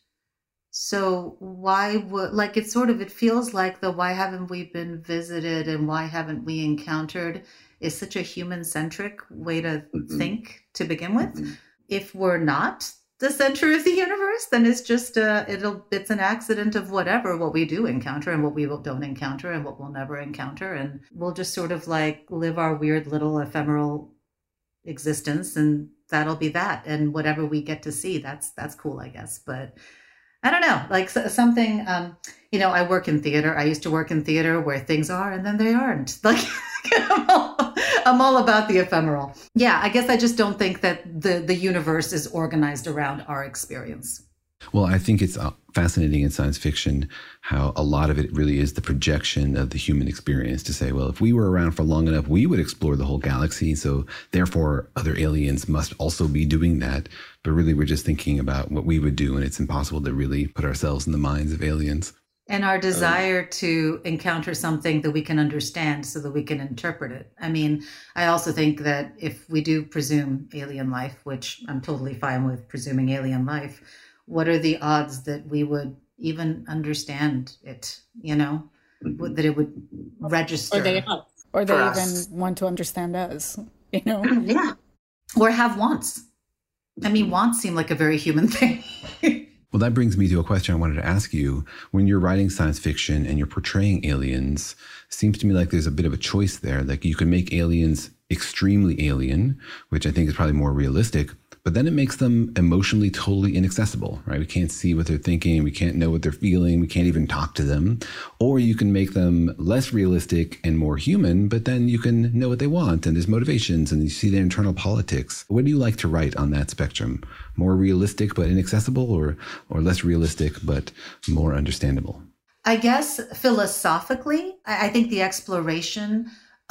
So why would, like, it's sort of, it feels like the why haven't we been visited and why haven't we encountered is such a human-centric way to mm-hmm. think to begin with. Mm-hmm. If we're not the center of the universe, then it's just uh, it'll it's an accident of whatever what we do encounter and what we don't encounter and what we'll never encounter, and we'll just sort of like live our weird little ephemeral existence, and that'll be that. And whatever we get to see, that's that's cool, I guess. But I don't know, like something. Um, you know, I work in theater. I used to work in theater where things are and then they aren't. Like, I'm all, I'm all about the ephemeral. Yeah, I guess I just don't think that the, the universe is organized around our experience. Well, I think it's fascinating in science fiction how a lot of it really is the projection of the human experience to say, well, if we were around for long enough, we would explore the whole galaxy. So therefore, other aliens must also be doing that. But really, we're just thinking about what we would do, and it's impossible to really put ourselves in the minds of aliens. And our desire to encounter something that we can understand so that we can interpret it. I mean, I also think that if we do presume alien life, which I'm totally fine with presuming alien life, what are the odds that we would even understand it, you know, mm-hmm. that it would register? Or they, or they even us. want to understand us, you know? Yeah. Or have wants. I mean, wants seem like a very human thing. Well, that brings me to a question I wanted to ask you. When you're writing science fiction and you're portraying aliens, it seems to me like there's a bit of a choice there. Like you can make aliens extremely alien, which I think is probably more realistic, but then it makes them emotionally totally inaccessible, right? We can't see what they're thinking. We can't know what they're feeling. We can't even talk to them. Or you can make them less realistic and more human, but then you can know what they want and there's motivations and you see their internal politics. What do you like to write on that spectrum? More realistic but inaccessible, or or less realistic but more understandable? I guess philosophically, I think the exploration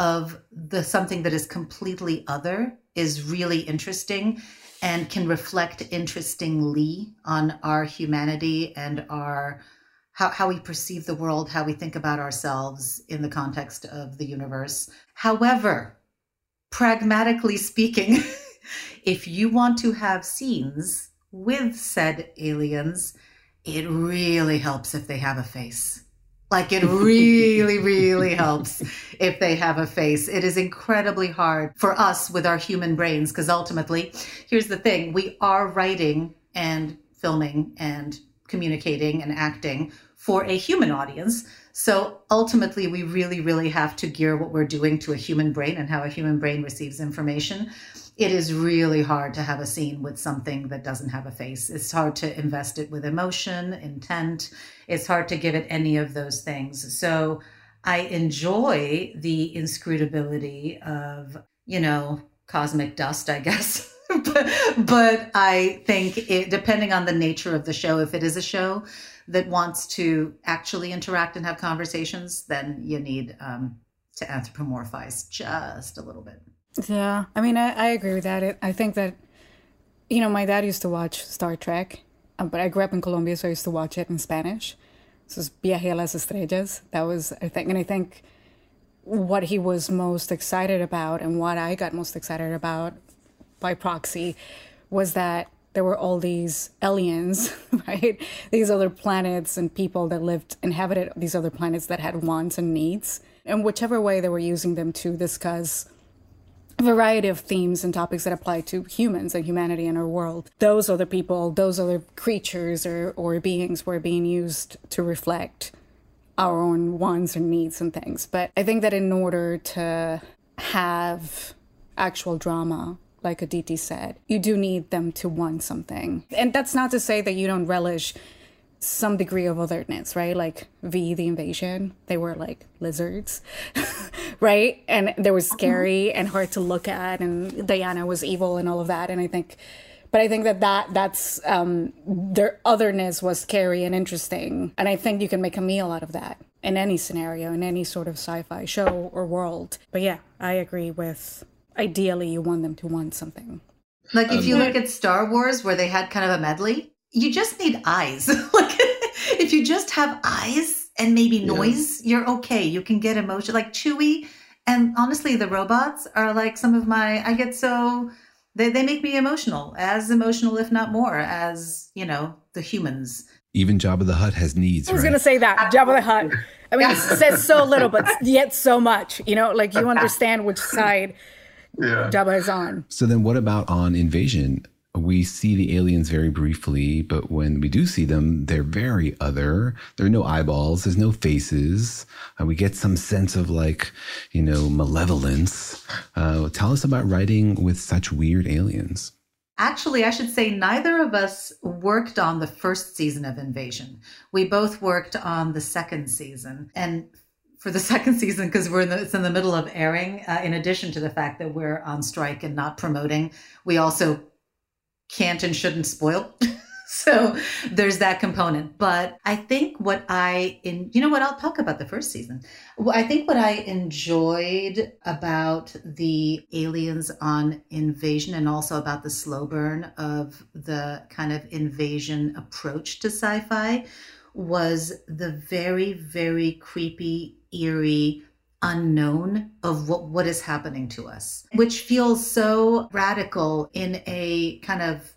of the something that is completely other is really interesting and can reflect interestingly on our humanity and our how, how we perceive the world, how we think about ourselves in the context of the universe. However, pragmatically speaking, if you want to have scenes with said aliens, it really helps if they have a face. Like it really, really helps if they have a face. It is incredibly hard for us with our human brains, because ultimately, here's the thing, we are writing and filming and communicating and acting for a human audience. So ultimately, we really, really have to gear what we're doing to a human brain and how a human brain receives information. It is really hard to have a scene with something that doesn't have a face. It's hard to invest it with emotion, intent. It's hard to give it any of those things. So I enjoy the inscrutability of, you know, cosmic dust, I guess. but, but I think it, depending on the nature of the show, if it is a show that wants to actually interact and have conversations, then you need um, to anthropomorphize just a little bit. Yeah, I mean, I, I agree with that. It, I think that, you know, my dad used to watch Star Trek, um, but I grew up in Colombia, so I used to watch it in Spanish. So it's Viaje a las Estrellas. That was a thing. And I think what he was most excited about and what I got most excited about by proxy was that there were all these aliens, right? These other planets and people that lived, inhabited these other planets that had wants and needs. And whichever way they were using them to discuss a variety of themes and topics that apply to humans and humanity in our world. Those other people, those other creatures or, or beings were being used to reflect our own wants and needs and things. But I think that in order to have actual drama, like Aditi said, you do need them to want something. And that's not to say that you don't relish some degree of otherness, right? Like V, the invasion, they were like lizards, right? And they were scary and hard to look at, and Diana was evil and all of that. And I think, but I think that, that that's, um, their otherness was scary and interesting. And I think you can make a meal out of that in any scenario, in any sort of sci-fi show or world. But yeah, I agree with, ideally you want them to want something. Like if you look at Star Wars, where they had kind of a medley, you just need eyes. Like if you just have eyes and maybe noise, yeah. You're okay. You can get emotion. Like Chewie, and honestly, the robots are like some of my, I get so, they, they make me emotional, as emotional, if not more, as, you know, the humans. Even Jabba the Hutt has needs, I was right? going to say that. Jabba the Hutt. I mean, it says so little, but yet so much. You know, like you understand which side yeah. Jabba is on. So then what about on Invasion? We see the aliens very briefly, but when we do see them, they're very other. There are no eyeballs. There's no faces. Uh, we get some sense of like, you know, malevolence. Uh, tell us about writing with such weird aliens. Actually, I should say neither of us worked on the first season of Invasion. We both worked on the second season. And for the second season, because we're in the, it's in the middle of airing, uh, in addition to the fact that we're on strike and not promoting, we also can't and shouldn't spoil. So there's that component. But I think what I, in, you know what, I'll talk about the first season. I think what I enjoyed about the aliens on Invasion, and also about the slow burn of the kind of invasion approach to sci-fi, was the very, very creepy, eerie unknown of what, what is happening to us, which feels so radical in a kind of,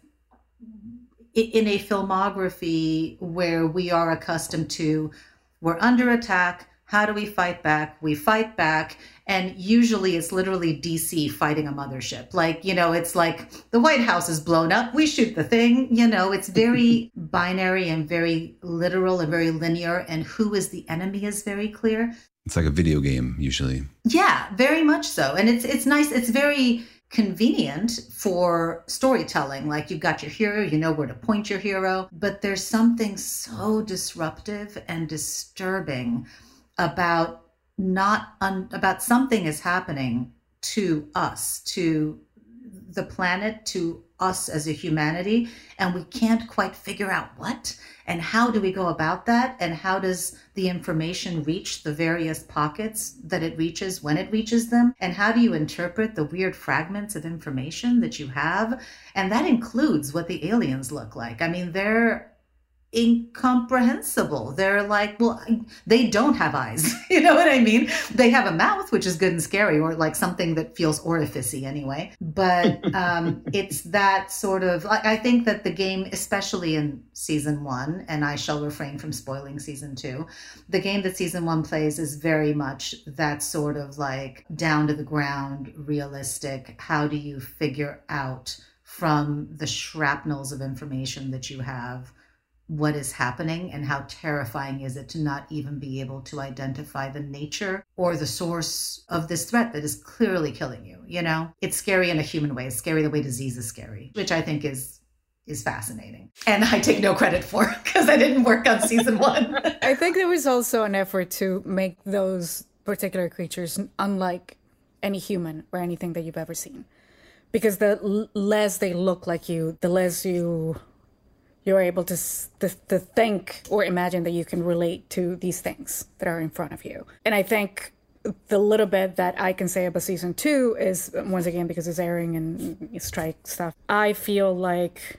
in a filmography where we are accustomed to, we're under attack, how do we fight back? We fight back, and usually it's literally D C fighting a mothership. Like, you know, it's like the White House is blown up, we shoot the thing, you know, it's very binary and very literal and very linear, and who is the enemy is very clear. It's like a video game, usually. Yeah, very much so. And it's it's nice. It's very convenient for storytelling. Like you've got your hero, you know where to point your hero. But there's something so disruptive and disturbing about not un, about something is happening to us, to the planet, to us as a humanity, and we can't quite figure out what and how do we go about that, and how does the information reach the various pockets that it reaches when it reaches them, and how do you interpret the weird fragments of information that you have? And that includes what the aliens look like. I mean, they're incomprehensible. They're like, well, they don't have eyes. You know what I mean? They have a mouth, which is good and scary, or like something that feels orificey anyway. But um, it's that sort of, I think that the game, especially in season one, and I shall refrain from spoiling season two, the game that season one plays is very much that sort of like down to the ground, realistic. How do you figure out from the shrapnels of information that you have what is happening, and how terrifying is it to not even be able to identify the nature or the source of this threat that is clearly killing you? You know, it's scary in a human way. It's scary the way disease is scary, which I think is is fascinating. And I take no credit for because I didn't work on season one. I think there was also an effort to make those particular creatures unlike any human or anything that you've ever seen. Because the l- less they look like you, the less you... you're able to, to to think or imagine that you can relate to these things that are in front of you. And I think the little bit that I can say about season two is, once again, because it's airing and strike stuff, I feel like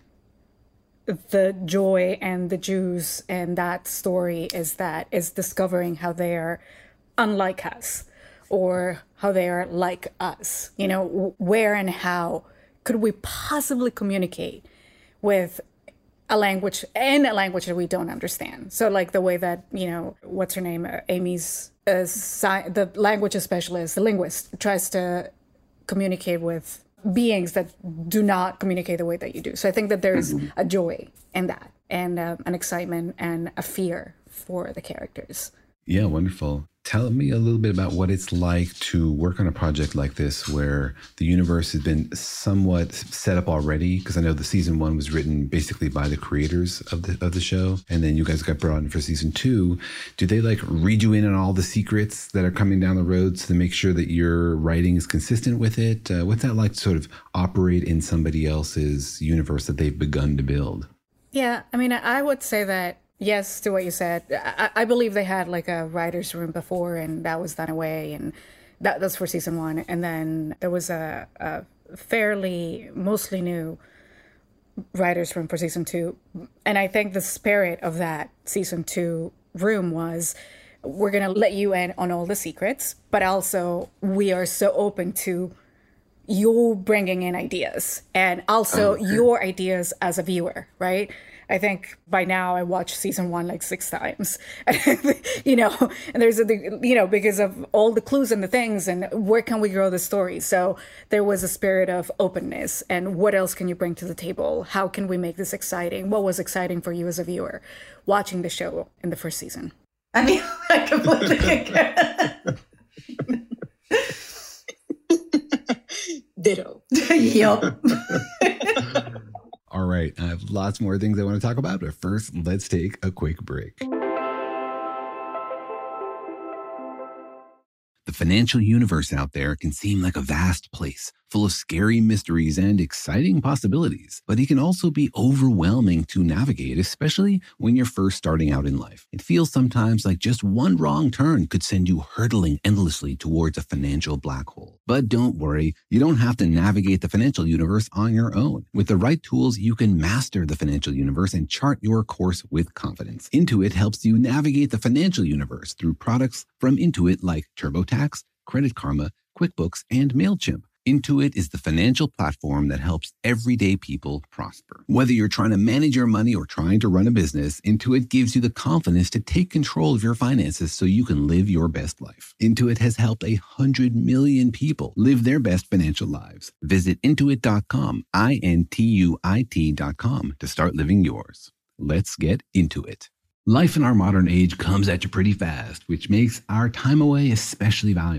the joy and the juice and that story is that is discovering how they are unlike us, or how they are like us. You know, where and how could we possibly communicate with a language, and a language that we don't understand? So like the way that, you know, what's her name, uh, Amy's, uh, sci- the language specialist, the linguist, tries to communicate with beings that do not communicate the way that you do. So I think that there's a joy in that, and uh, an excitement and a fear for the characters. Yeah, wonderful. Tell me a little bit about what it's like to work on a project like this, where the universe has been somewhat set up already. Because I know the season one was written basically by the creators of the of the show, and then you guys got brought in for season two. Do they like read you in on all the secrets that are coming down the road to make sure that your writing is consistent with it? Uh, what's that like to sort of operate in somebody else's universe that they've begun to build? Yeah, I mean, I would say that. Yes, to what you said. I, I believe they had like a writer's room before, and that was done away, and that was for season one. And then there was a, a fairly, mostly new writer's room for season two. And I think the spirit of that season two room was, we're going to let you in on all the secrets, but also we are so open to you bringing in ideas, and also okay. your ideas as a viewer, right? I think by now I watched season one like six times, you know, and there's a, you know, because of all the clues and the things and where can we grow the story. So there was a spirit of openness, and what else can you bring to the table? How can we make this exciting? What was exciting for you as a viewer watching the show in the first season? I mean, I completely agree. Ditto. Yup. All right, I have lots more things I want to talk about, but first, let's take a quick break. The financial universe out there can seem like a vast place, full of scary mysteries and exciting possibilities, but it can also be overwhelming to navigate, especially when you're first starting out in life. It feels sometimes like just one wrong turn could send you hurtling endlessly towards a financial black hole. But don't worry, you don't have to navigate the financial universe on your own. With the right tools, you can master the financial universe and chart your course with confidence. Intuit helps you navigate the financial universe through products from Intuit like TurboTax, Credit Karma, QuickBooks, and MailChimp. Intuit is the financial platform that helps everyday people prosper. Whether you're trying to manage your money or trying to run a business, Intuit gives you the confidence to take control of your finances so you can live your best life. Intuit has helped a hundred million people live their best financial lives. Visit intuit dot com, I N T U I T dot com to start living yours. Let's get into it. Life in our modern age comes at you pretty fast, which makes our time away especially valuable.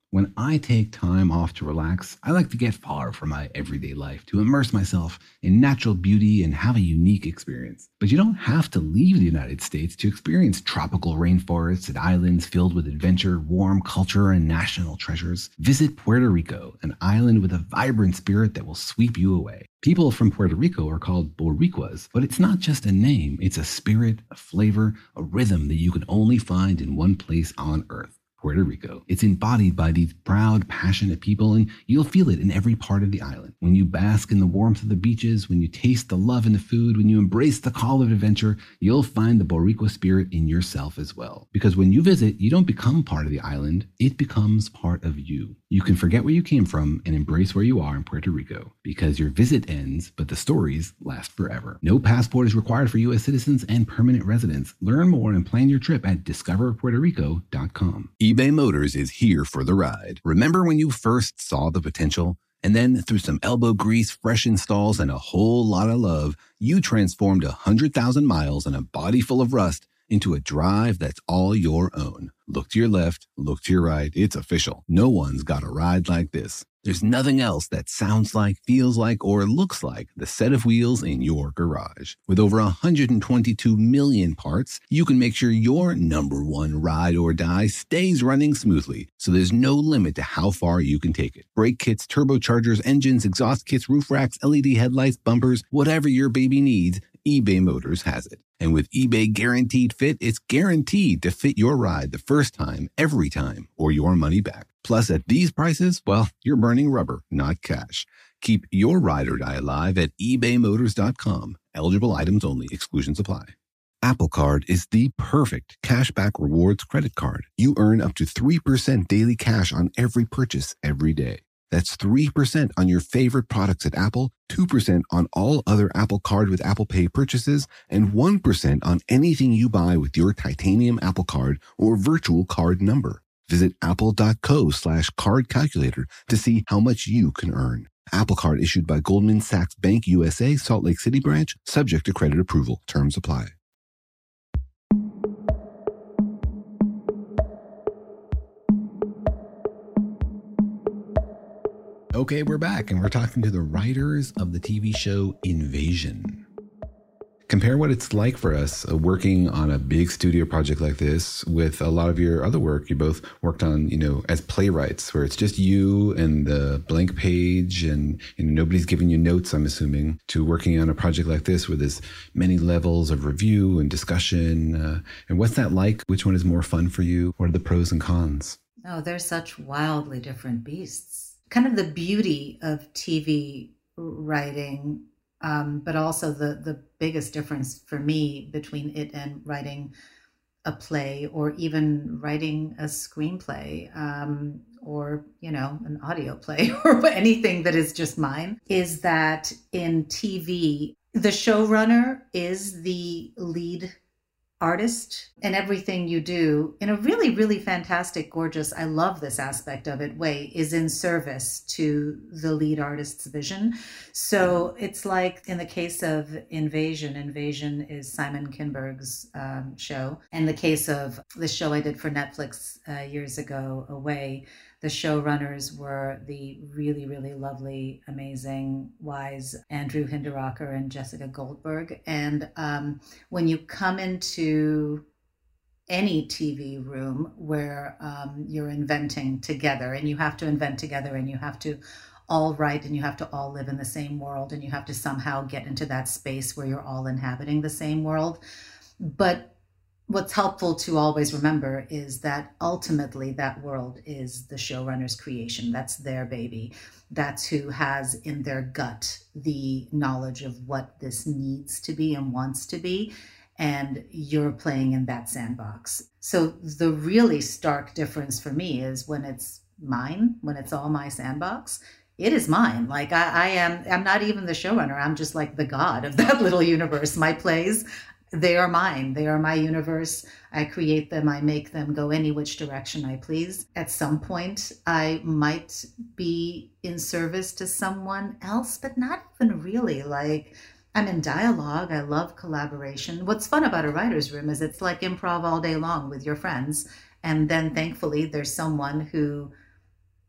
When I take time off to relax, I like to get far from my everyday life to immerse myself in natural beauty and have a unique experience. But you don't have to leave the United States to experience tropical rainforests and islands filled with adventure, warm culture, and national treasures. Visit Puerto Rico, an island with a vibrant spirit that will sweep you away. People from Puerto Rico are called Boricuas, but it's not just a name. It's a spirit, a flavor, a rhythm that you can only find in one place on Earth. Puerto Rico. It's embodied by these proud, passionate people, and you'll feel it in every part of the island. When you bask in the warmth of the beaches, when you taste the love in the food, when you embrace the call of adventure, you'll find the Boricua spirit in yourself as well. Because when you visit, you don't become part of the island, it becomes part of you. You can forget where you came from and embrace where you are in Puerto Rico, because your visit ends, but the stories last forever. No passport is required for U S citizens and permanent residents. Learn more and plan your trip at discover puerto rico dot com. eBay Motors is here for the ride. Remember when you first saw the potential? And then through some elbow grease, fresh installs, and a whole lot of love, you transformed one hundred thousand miles and a body full of rust into a drive that's all your own. Look to your left, look to your right. It's official. No one's got a ride like this. There's nothing else that sounds like, feels like, or looks like the set of wheels in your garage. With over one hundred twenty-two million parts, you can make sure your number one ride or die stays running smoothly, so there's no limit to how far you can take it. Brake kits, turbochargers, engines, exhaust kits, roof racks, L E D headlights, bumpers, whatever your baby needs, eBay Motors has it. And with eBay Guaranteed Fit, it's guaranteed to fit your ride the first time, every time, or your money back. Plus, at these prices, well, you're burning rubber, not cash. Keep your ride or die alive at ebay motors dot com. Eligible items only. Exclusions apply. Apple Card is the perfect cashback rewards credit card. You earn up to three percent daily cash on every purchase every day. That's three percent on your favorite products at Apple, two percent on all other Apple Card with Apple Pay purchases, and one percent on anything you buy with your titanium Apple Card or virtual card number. Visit apple.co slash card calculator to see how much you can earn. Apple Card issued by Goldman Sachs Bank U S A, Salt Lake City branch, subject to credit approval. Terms apply. Okay, we're back, and we're talking to the writers of the T V show Invasion. Compare what it's like for us uh, working on a big studio project like this with a lot of your other work. You both worked on, you know, as playwrights, where it's just you and the blank page and, and nobody's giving you notes, I'm assuming, to working on a project like this with as many levels of review and discussion. Uh, and what's that like? Which one is more fun for you? What are the pros and cons? Oh, they're such wildly different beasts. Kind of the beauty of T V writing, um, but also the, the biggest difference for me between it and writing a play or even writing a screenplay um, or, you know, an audio play or anything that is just mine is that in T V, the showrunner is the lead artist, and everything you do in a really, really fantastic, gorgeous, I love this aspect of it, way is in service to the lead artist's vision. So it's like in the case of Invasion, Invasion is Simon Kinberg's um, show. In the case of the show I did for Netflix uh, years ago, Away, the showrunners were the really, really lovely, amazing, wise Andrew Hinderaker and Jessica Goldberg. And um, when you come into any T V room where um, you're inventing together, and you have to invent together, and you have to all write, and you have to all live in the same world, and you have to somehow get into that space where you're all inhabiting the same world. But what's helpful to always remember is that ultimately that world is the showrunner's creation. That's their baby. That's who has in their gut the knowledge of what this needs to be and wants to be. And you're playing in that sandbox. So the really stark difference for me is when it's mine, when it's all my sandbox, it is mine. Like I, I am, I'm not even the showrunner. I'm just like the god of that little universe. My plays, they are mine. They are my universe. I create them. I make them go any which direction I please. At some point, I might be in service to someone else, but not even really. Like I'm in dialogue. I love collaboration. What's fun about a writer's room is it's like improv all day long with your friends. And then thankfully there's someone who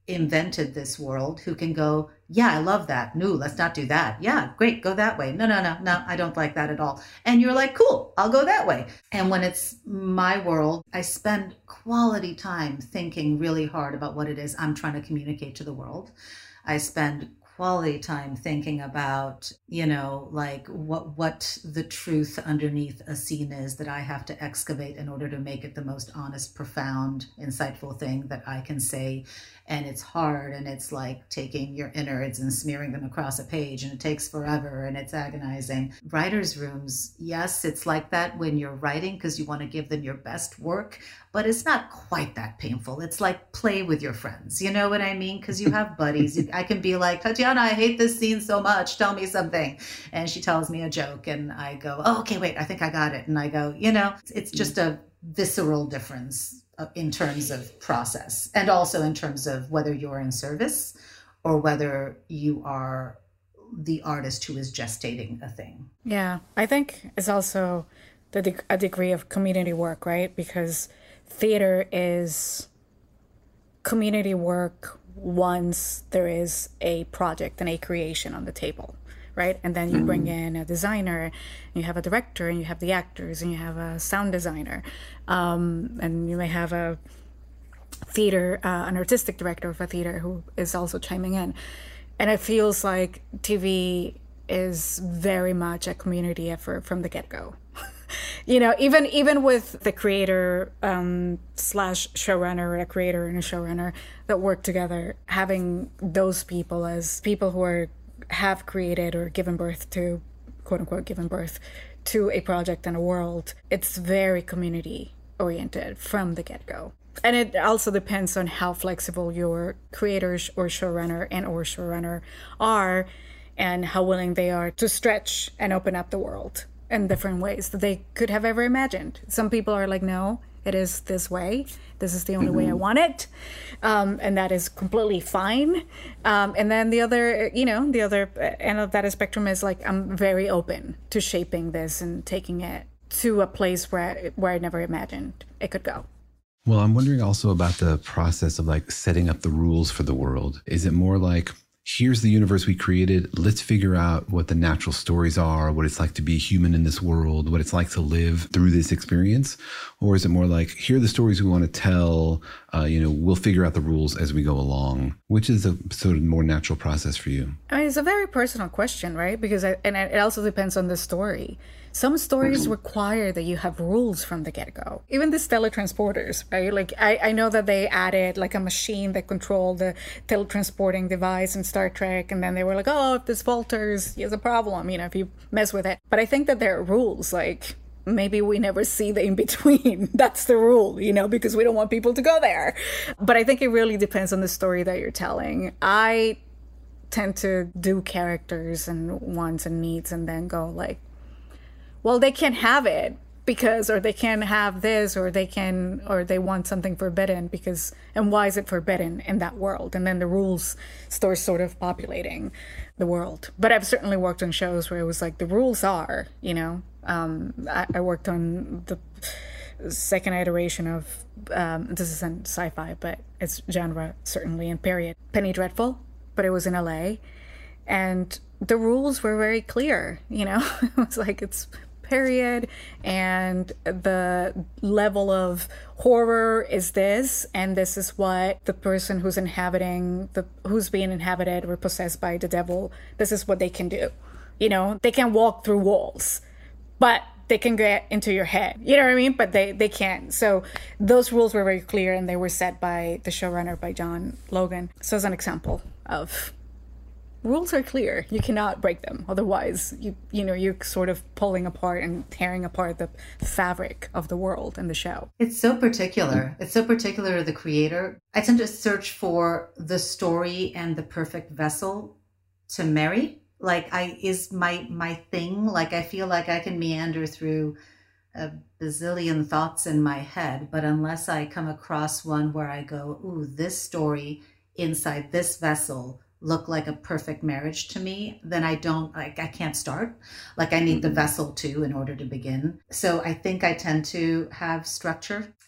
invented this world who can go, yeah, I love that. No, let's not do that. Yeah, great. Go that way. No, no, no, no, I don't like that at all. And you're like, cool, I'll go that way. And when it's my world, I spend quality time thinking really hard about what it is I'm trying to communicate to the world. I spend quality time thinking about, you know, like what what the truth underneath a scene is that I have to excavate in order to make it the most honest, profound, insightful thing that I can say. And it's hard, and it's like taking your innards and smearing them across a page, and it takes forever, and it's agonizing. Writers' rooms, yes, it's like that when you're writing because you want to give them your best work, but it's not quite that painful. It's like play with your friends, you know what I mean? Because you have buddies. I can be like, Tatiana, I hate this scene so much. Tell me something. And she tells me a joke, and I go, oh, okay, wait, I think I got it. And I go, you know, it's just a visceral difference in terms of process, and also in terms of whether you're in service or whether you are the artist who is gestating a thing. Yeah, I think it's also the de- a degree of community work, right? Because theater is community work once there is a project and a creation on the table, right? And then you bring in a designer, and you have a director, and you have the actors, and you have a sound designer, um, and you may have a theater, uh, an artistic director of a theater who is also chiming in. And it feels like T V is very much a community effort from the get-go. You know, even even with the creator um, slash showrunner, a creator and a showrunner that work together, having those people as people who are have created or given birth to, quote unquote, given birth to a project and a world, it's very community oriented from the get-go. And it also depends on how flexible your creators or showrunner and or showrunner are, and how willing they are to stretch and open up the world in different ways that they could have ever imagined. Some people are like, no, it is this way. This is the only mm-hmm. way I want it. Um, and that is completely fine. Um, and then the other, you know, the other end of that spectrum is like, I'm very open to shaping this and taking it to a place where I, where I never imagined it could go. Well, I'm wondering also about the process of like setting up the rules for the world. Is it more like, here's the universe we created, let's figure out what the natural stories are, what it's like to be human in this world, what it's like to live through this experience? Or is it more like, here are the stories we want to tell, uh, you know, we'll figure out the rules as we go along? Which is a sort of more natural process for you? I mean, it's a very personal question, right? Because, I, and it also depends on the story. Some stories require that you have rules from the get-go. Even the teletransporters, right? Like, I, I know that they added like a machine that controlled the teletransporting device in Star Trek. And then they were like, oh, if this falters, there's a problem, you know, if you mess with it. But I think that there are rules, like, maybe we never see the in-between. That's the rule, you know, because we don't want people to go there. But I think it really depends on the story that you're telling. I tend to do characters and wants and needs and then go like, well, they can't have it because, or they can't have this, or they can, or they want something forbidden because, and why is it forbidden in that world? And then the rules start sort of populating the world. But I've certainly worked on shows where it was like, the rules are, you know, um, I, I worked on the second iteration of, um, this isn't sci-fi, but it's genre, certainly, in period, Penny Dreadful, but it was in L A. And the rules were very clear, you know, it was like, it's period, and the level of horror is this, and this is what the person who's inhabiting the who's being inhabited or possessed by the devil, this is what they can do. You know, they can walk through walls, but they can get into your head, you know what I mean? But they they can't. So those rules were very clear, and they were set by the showrunner, by John Logan. So as an example of rules are clear. You cannot break them. Otherwise, you you know, you're sort of pulling apart and tearing apart the fabric of the world and the show. It's so particular. It's so particular to the creator. I tend to search for the story and the perfect vessel to marry. Like, I is my my thing. Like, I feel like I can meander through a bazillion thoughts in my head, but unless I come across one where I go, ooh, this story inside this vessel look like a perfect marriage to me, then I don't, like, I can't start. Like, I need the vessel too in order to begin. So I think I tend to have structure.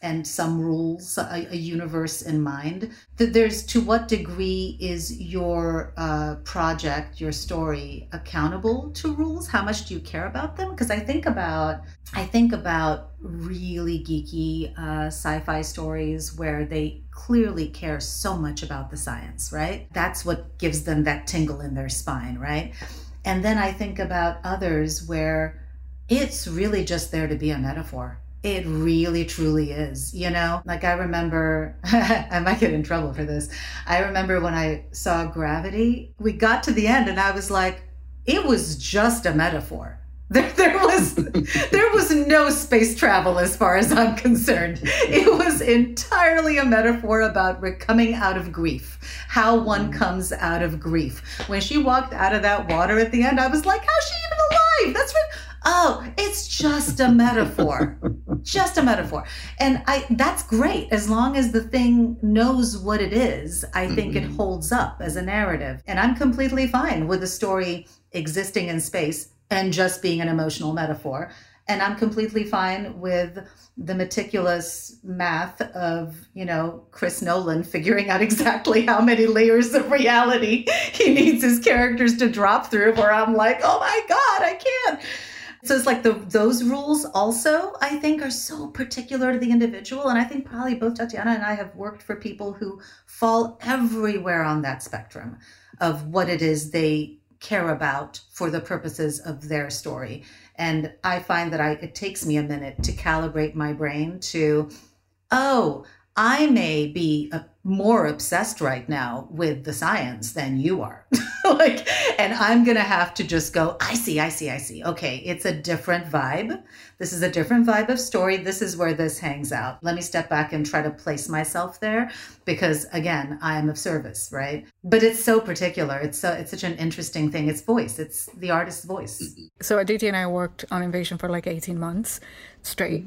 and some rules, a, a universe in mind. That there's, to what degree is your uh, project, your story, accountable to rules? How much do you care about them? Because I think about, I think about really geeky uh, sci-fi stories where they clearly care so much about the science, right? That's what gives them that tingle in their spine, right? And then I think about others where it's really just there to be a metaphor. It really, truly is, you know? Like I remember, I might get in trouble for this. I remember when I saw Gravity, we got to the end and I was like, it was just a metaphor. There, there was there was no space travel as far as I'm concerned. It was entirely a metaphor about coming out of grief, how one comes out of grief. When she walked out of that water at the end, I was like, how's she even alive? That's right. Oh, it's just a metaphor, just a metaphor. And I that's great. As long as the thing knows what it is, I think mm-hmm. it holds up as a narrative. And I'm completely fine with a story existing in space and just being an emotional metaphor. And I'm completely fine with the meticulous math of, you know, Chris Nolan figuring out exactly how many layers of reality he needs his characters to drop through, where I'm like, oh my God, I can't. So it's like the, those rules also, I think, are so particular to the individual. And I think probably both Tatiana and I have worked for people who fall everywhere on that spectrum of what it is they care about for the purposes of their story. And I find that I it takes me a minute to calibrate my brain to, oh, I may be a, more obsessed right now with the science than you are. Like, and I'm going to have to just go, I see, I see, I see. Okay, it's a different vibe. This is a different vibe of story. This is where this hangs out. Let me step back and try to place myself there because, again, I am of service, right? But it's so particular. It's so it's such an interesting thing. It's voice. It's the artist's voice. So Aditi and I worked on Invasion for like eighteen months straight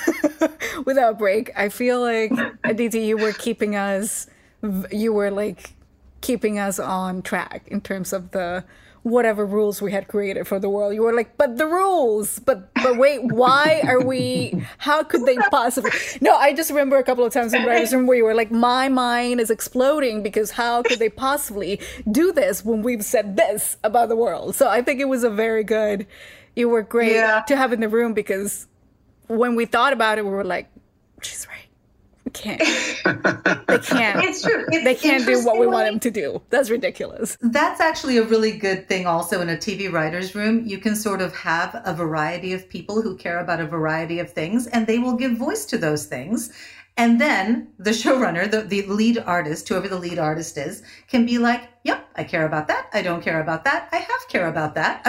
without break. I feel like, Aditi, you were keeping us, you were like keeping us on track in terms of the whatever rules we had created for the world. You were like, but the rules, but but wait, why are we, how could they possibly? No, I just remember a couple of times in the writers' room where you were like, my mind is exploding because how could they possibly do this when we've said this about the world? So I think it was a very good, you were great yeah. to have in the room because when we thought about it, we were like, she's right. We can't. They can't. It's true. It's they can't do what we want them to do. That's ridiculous. That's actually a really good thing also in a T V writer's room. You can sort of have a variety of people who care about a variety of things, and they will give voice to those things. And then the showrunner, the, the lead artist, whoever the lead artist is, can be like, yep, I care about that. I don't care about that. I have care about that.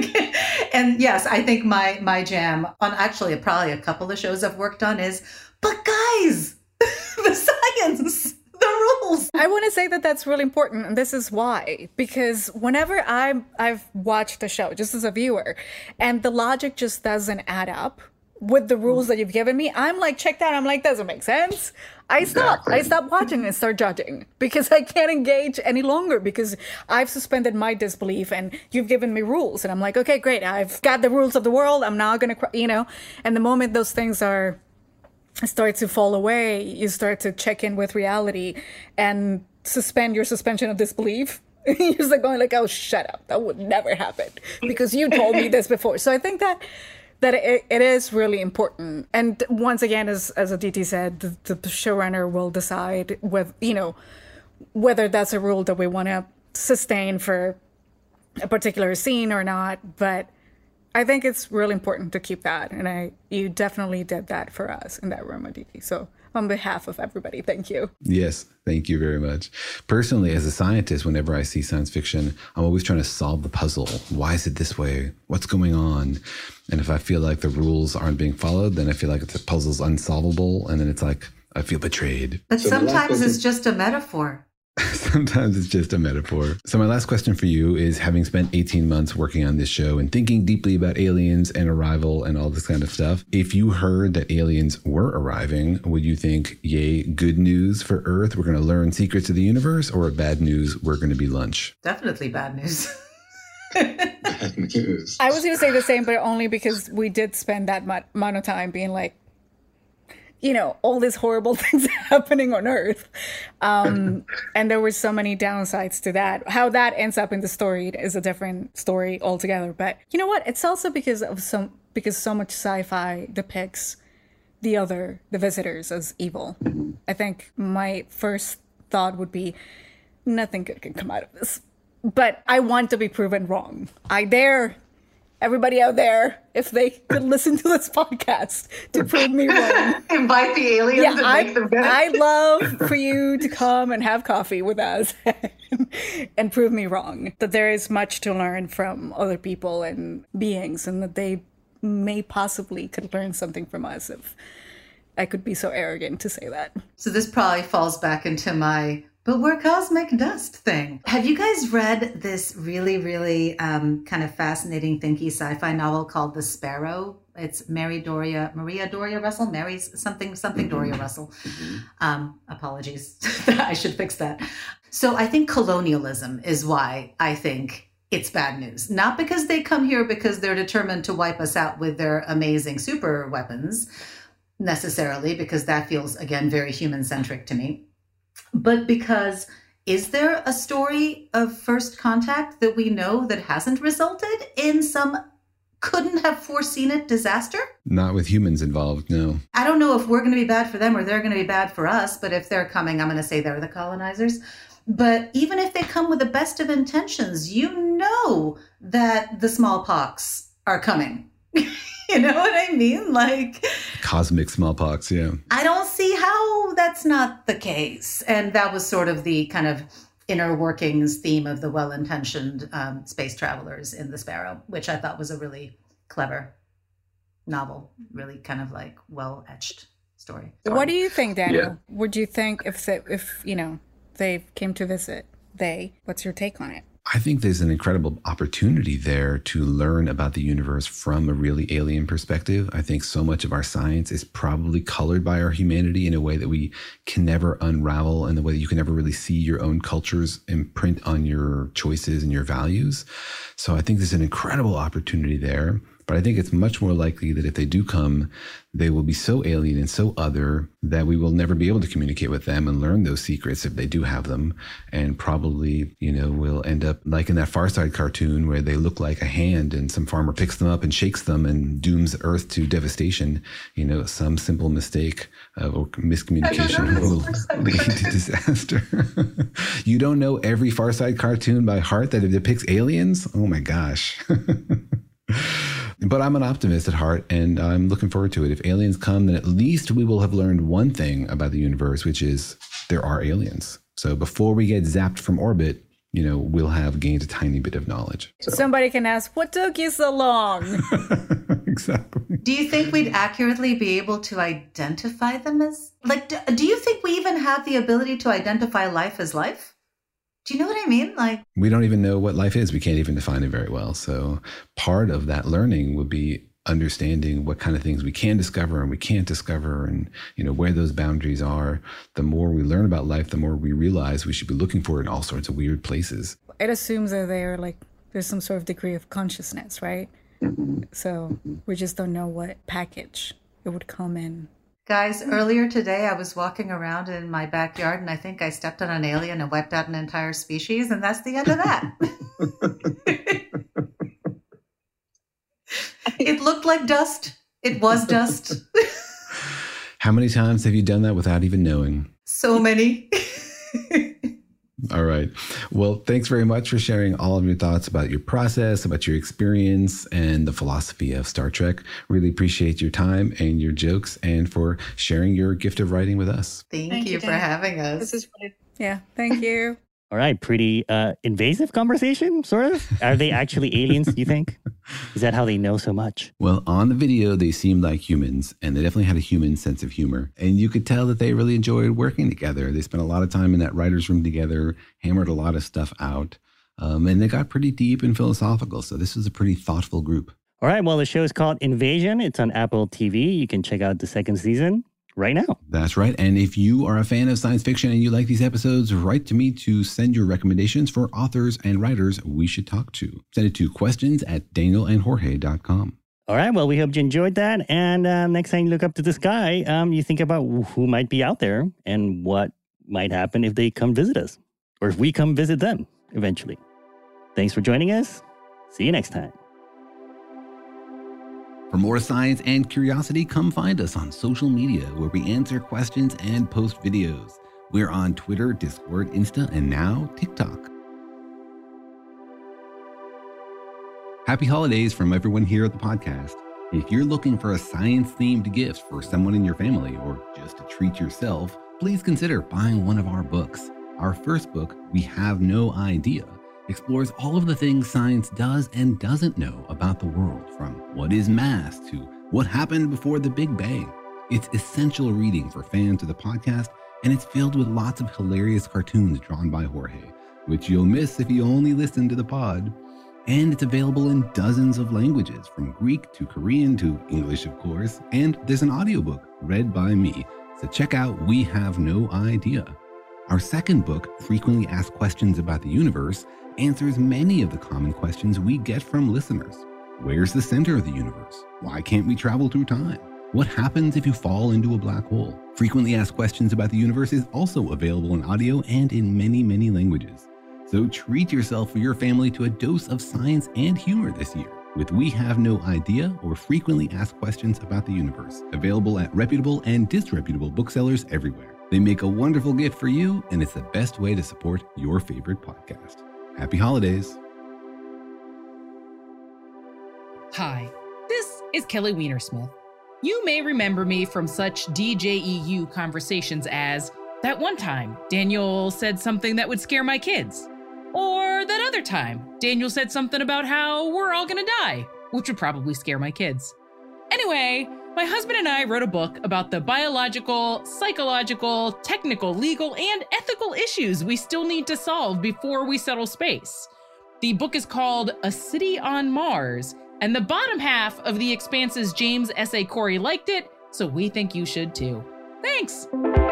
And yes, I think my my jam on actually probably a couple of shows I've worked on is, but guys, the science, the rules. I want to say that that's really important, and this is why. Because whenever I'm, I've watched the show, just as a viewer, and the logic just doesn't add up with the rules that you've given me, I'm like, check that. I'm like, doesn't make sense. I stop. Exactly. I stop watching and start judging because I can't engage any longer because I've suspended my disbelief and you've given me rules. And I'm like, okay, great. I've got the rules of the world. I'm now going to, you know, and the moment those things are start to fall away, you start to check in with reality and suspend your suspension of disbelief. You're just like going like, oh, shut up. That would never happen because you told me this before. So I think that that it, it is really important. And once again, as as Aditi said, the, the showrunner will decide with, you know, whether that's a rule that we want to sustain for a particular scene or not. But I think it's really important to keep that. And I you definitely did that for us in that room, Aditi. So on behalf of everybody, thank you. Yes, thank you very much. Personally, as a scientist, whenever I see science fiction, I'm always trying to solve the puzzle. Why is it this way? What's going on? And if I feel like the rules aren't being followed, then I feel like the puzzle's unsolvable. And then it's like, I feel betrayed. But so sometimes it's just a metaphor. Sometimes it's just a metaphor. So my last question for you is, having spent eighteen months working on this show and thinking deeply about aliens and arrival and all this kind of stuff, if you heard that aliens were arriving, would you think, yay, good news for Earth, we're going to learn secrets of the universe, or bad news, we're going to be lunch? Definitely bad news. Bad news. I was going to say the same, but only because we did spend that amount of time being like, you know, all these horrible things happening on Earth. Um, and there were so many downsides to that. How that ends up in the story is a different story altogether. But you know what? It's also because of some because so much sci-fi depicts the other, the visitors, as evil. I think my first thought would be nothing good can come out of this. But I want to be proven wrong. I dare everybody out there, if they could listen to this podcast, to prove me wrong. Invite the aliens yeah, and I, make them good. I'd love for you to come and have coffee with us and, and prove me wrong. That there is much to learn from other people and beings, and that they may possibly could learn something from us if I could be so arrogant to say that. So this probably falls back into my but we're cosmic dust thing. Have you guys read this really, really um, kind of fascinating, thinky sci-fi novel called The Sparrow? It's Mary Doria, Maria Doria Russell, Mary's something, something mm-hmm. Doria Russell. Mm-hmm. Um, apologies. I should fix that. So I think colonialism is why I think it's bad news. Not because they come here because they're determined to wipe us out with their amazing super weapons, necessarily, because that feels, again, very human-centric to me. But because, is there a story of first contact that we know that hasn't resulted in some couldn't have foreseen it disaster? Not with humans involved, no. I don't know if we're going to be bad for them or they're going to be bad for us, but if they're coming, I'm going to say they're the colonizers. But even if they come with the best of intentions, you know that the smallpox are coming. You know what I mean? Like cosmic smallpox, yeah. I don't see how that's not the case. And that was sort of the kind of inner workings theme of the well-intentioned um, space travelers in The Sparrow, which I thought was a really clever novel, really kind of like well-etched story. What do you think, Daniel? Yeah. Would you think if, they, if you know, they came to visit, they, what's your take on it? I think there's an incredible opportunity there to learn about the universe from a really alien perspective. I think so much of our science is probably colored by our humanity in a way that we can never unravel, in the way that you can never really see your own cultures imprint on your choices and your values. So I think there's an incredible opportunity there. But I think it's much more likely that if they do come, they will be so alien and so other that we will never be able to communicate with them and learn those secrets if they do have them. And probably, you know, we'll end up like in that Far Side cartoon where they look like a hand and some farmer picks them up and shakes them and dooms Earth to devastation. You know, some simple mistake uh, or miscommunication will lead to disaster. You don't know every Far Side cartoon by heart that it depicts aliens? Oh my gosh. But I'm an optimist at heart, and I'm looking forward to it. If aliens come, then at least we will have learned one thing about the universe, which is there are aliens. So before we get zapped from orbit, you know, we'll have gained a tiny bit of knowledge. So. Somebody can ask, what took you so long? Exactly. Do you think we'd accurately be able to identify them as, like, do, do you think we even have the ability to identify life as life? Do you know what I mean? Like, we don't even know what life is. We can't even define it very well. So part of that learning would be understanding what kind of things we can discover and we can't discover, and, you know, where those boundaries are. The more we learn about life, the more we realize we should be looking for it in all sorts of weird places. It assumes that they're like, there's some sort of degree of consciousness, right? Mm-hmm. So we just don't know what package it would come in. Guys, earlier today, I was walking around in my backyard and I think I stepped on an alien and wiped out an entire species. And that's the end of that. It looked like dust. It was dust. How many times have you done that without even knowing? So many. All right. Well, thanks very much for sharing all of your thoughts about your process, about your experience, and the philosophy of Star Trek. Really appreciate your time and your jokes, and for sharing your gift of writing with us. Thank, thank you, you for having us. This is really, yeah, thank you. All right. Pretty uh, invasive conversation, sort of. Are they actually aliens, do you think? Is that how they know so much? Well, on the video, they seemed like humans, and they definitely had a human sense of humor. And you could tell that they really enjoyed working together. They spent a lot of time in that writer's room together, hammered a lot of stuff out, um, and they got pretty deep and philosophical. So this was a pretty thoughtful group. All right. Well, the show is called Invasion. It's on Apple T V. You can check out the second season right now. That's right. And if you are a fan of science fiction and you like these episodes, write to me to send your recommendations for authors and writers we should talk to. Send it to questions at daniel and jorge dot com. All right. Well, we hope you enjoyed that. And uh, next time you look up to the sky, um, you think about who might be out there and what might happen if they come visit us or if we come visit them eventually. Thanks for joining us. See you next time. For more science and curiosity, come find us on social media where we answer questions and post videos. We're on Twitter, Discord, Insta, and now TikTok. Happy holidays from everyone here at the podcast. If you're looking for a science-themed gift for someone in your family or just to treat yourself, please consider buying one of our books. Our first book, We Have No Idea, explores all of the things science does and doesn't know about the world, from what is mass to what happened before the Big Bang. It's essential reading for fans of the podcast, and it's filled with lots of hilarious cartoons drawn by Jorge, which you'll miss if you only listen to the pod. And it's available in dozens of languages, from Greek to Korean to English, of course. And there's an audiobook read by me. So check out We Have No Idea. Our second book, Frequently Asked Questions About the Universe, answers many of the common questions we get from listeners. Where's the center of the universe? Why can't we travel through time? What happens if you fall into a black hole? Frequently Asked Questions About the Universe is also available in audio and in many, many languages. So treat yourself or your family to a dose of science and humor this year with We Have No Idea or Frequently Asked Questions About the Universe, available at reputable and disreputable booksellers everywhere. They make a wonderful gift for you, and it's the best way to support your favorite podcast. Happy holidays. Hi, this is Kelly Weinersmith. You may remember me from such D J E U conversations as, that one time Daniel said something that would scare my kids. Or that other time, Daniel said something about how we're all gonna die, which would probably scare my kids. Anyway, my husband and I wrote a book about the biological, psychological, technical, legal, and ethical issues we still need to solve before we settle space. The book is called A City on Mars, and the bottom half of The Expanse's James S A. Corey liked it, so we think you should too. Thanks!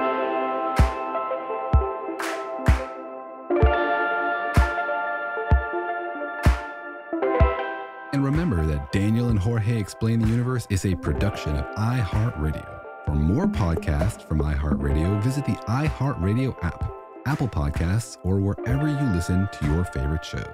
And remember that Daniel and Jorge Explain the Universe is a production of iHeartRadio. For more podcasts from iHeartRadio, visit the iHeartRadio app, Apple Podcasts, or wherever you listen to your favorite shows.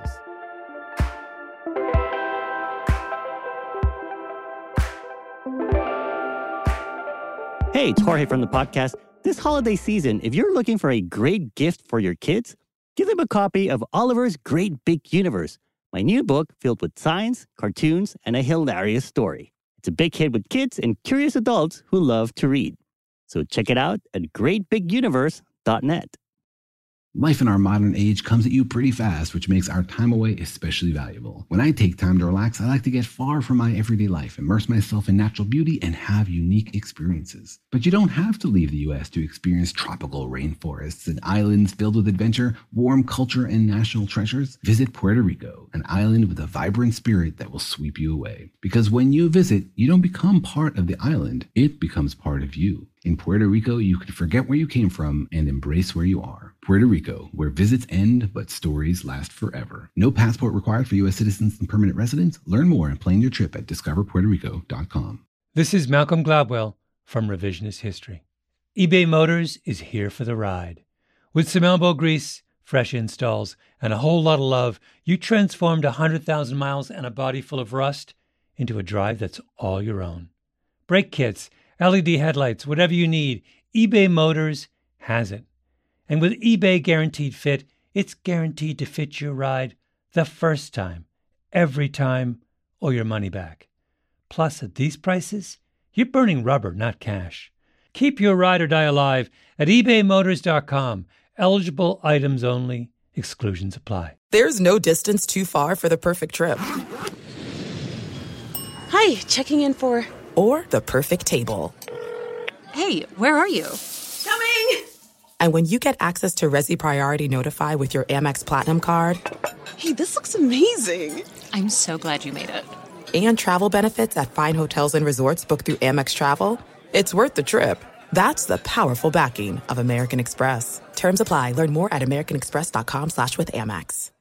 Hey, it's Jorge from the podcast. This holiday season, if you're looking for a great gift for your kids, give them a copy of Oliver's Great Big Universe, my new book filled with science, cartoons, and a hilarious story. It's a big hit with kids and curious adults who love to read. So check it out at great big universe dot net. Life in our modern age comes at you pretty fast, which makes our time away especially valuable. When I take time to relax, I like to get far from my everyday life, immerse myself in natural beauty, and have unique experiences. But you don't have to leave the U S to experience tropical rainforests and islands filled with adventure, warm culture, and national treasures. Visit Puerto Rico, an island with a vibrant spirit that will sweep you away. Because when you visit, you don't become part of the island, it becomes part of you. In Puerto Rico, you can forget where you came from and embrace where you are. Puerto Rico, where visits end, but stories last forever. No passport required for U S citizens and permanent residents. Learn more and plan your trip at discover puerto rico dot com. This is Malcolm Gladwell from Revisionist History. eBay Motors is here for the ride. With some elbow grease, fresh installs, and a whole lot of love, you transformed one hundred thousand miles and a body full of rust into a drive that's all your own. Brake kits, L E D headlights, whatever you need, eBay Motors has it. And with eBay Guaranteed Fit, it's guaranteed to fit your ride the first time, every time, or your money back. Plus, at these prices, you're burning rubber, not cash. Keep your ride or die alive at ebay motors dot com. Eligible items only. Exclusions apply. There's no distance too far for the perfect trip. Hi, checking in for... Or the perfect table. Hey, where are you? Coming! And when you get access to Resi Priority Notify with your Amex Platinum card... Hey, this looks amazing! I'm so glad you made it. And travel benefits at fine hotels and resorts booked through Amex Travel, it's worth the trip. That's the powerful backing of American Express. Terms apply. Learn more at americanexpress.com slash with Amex.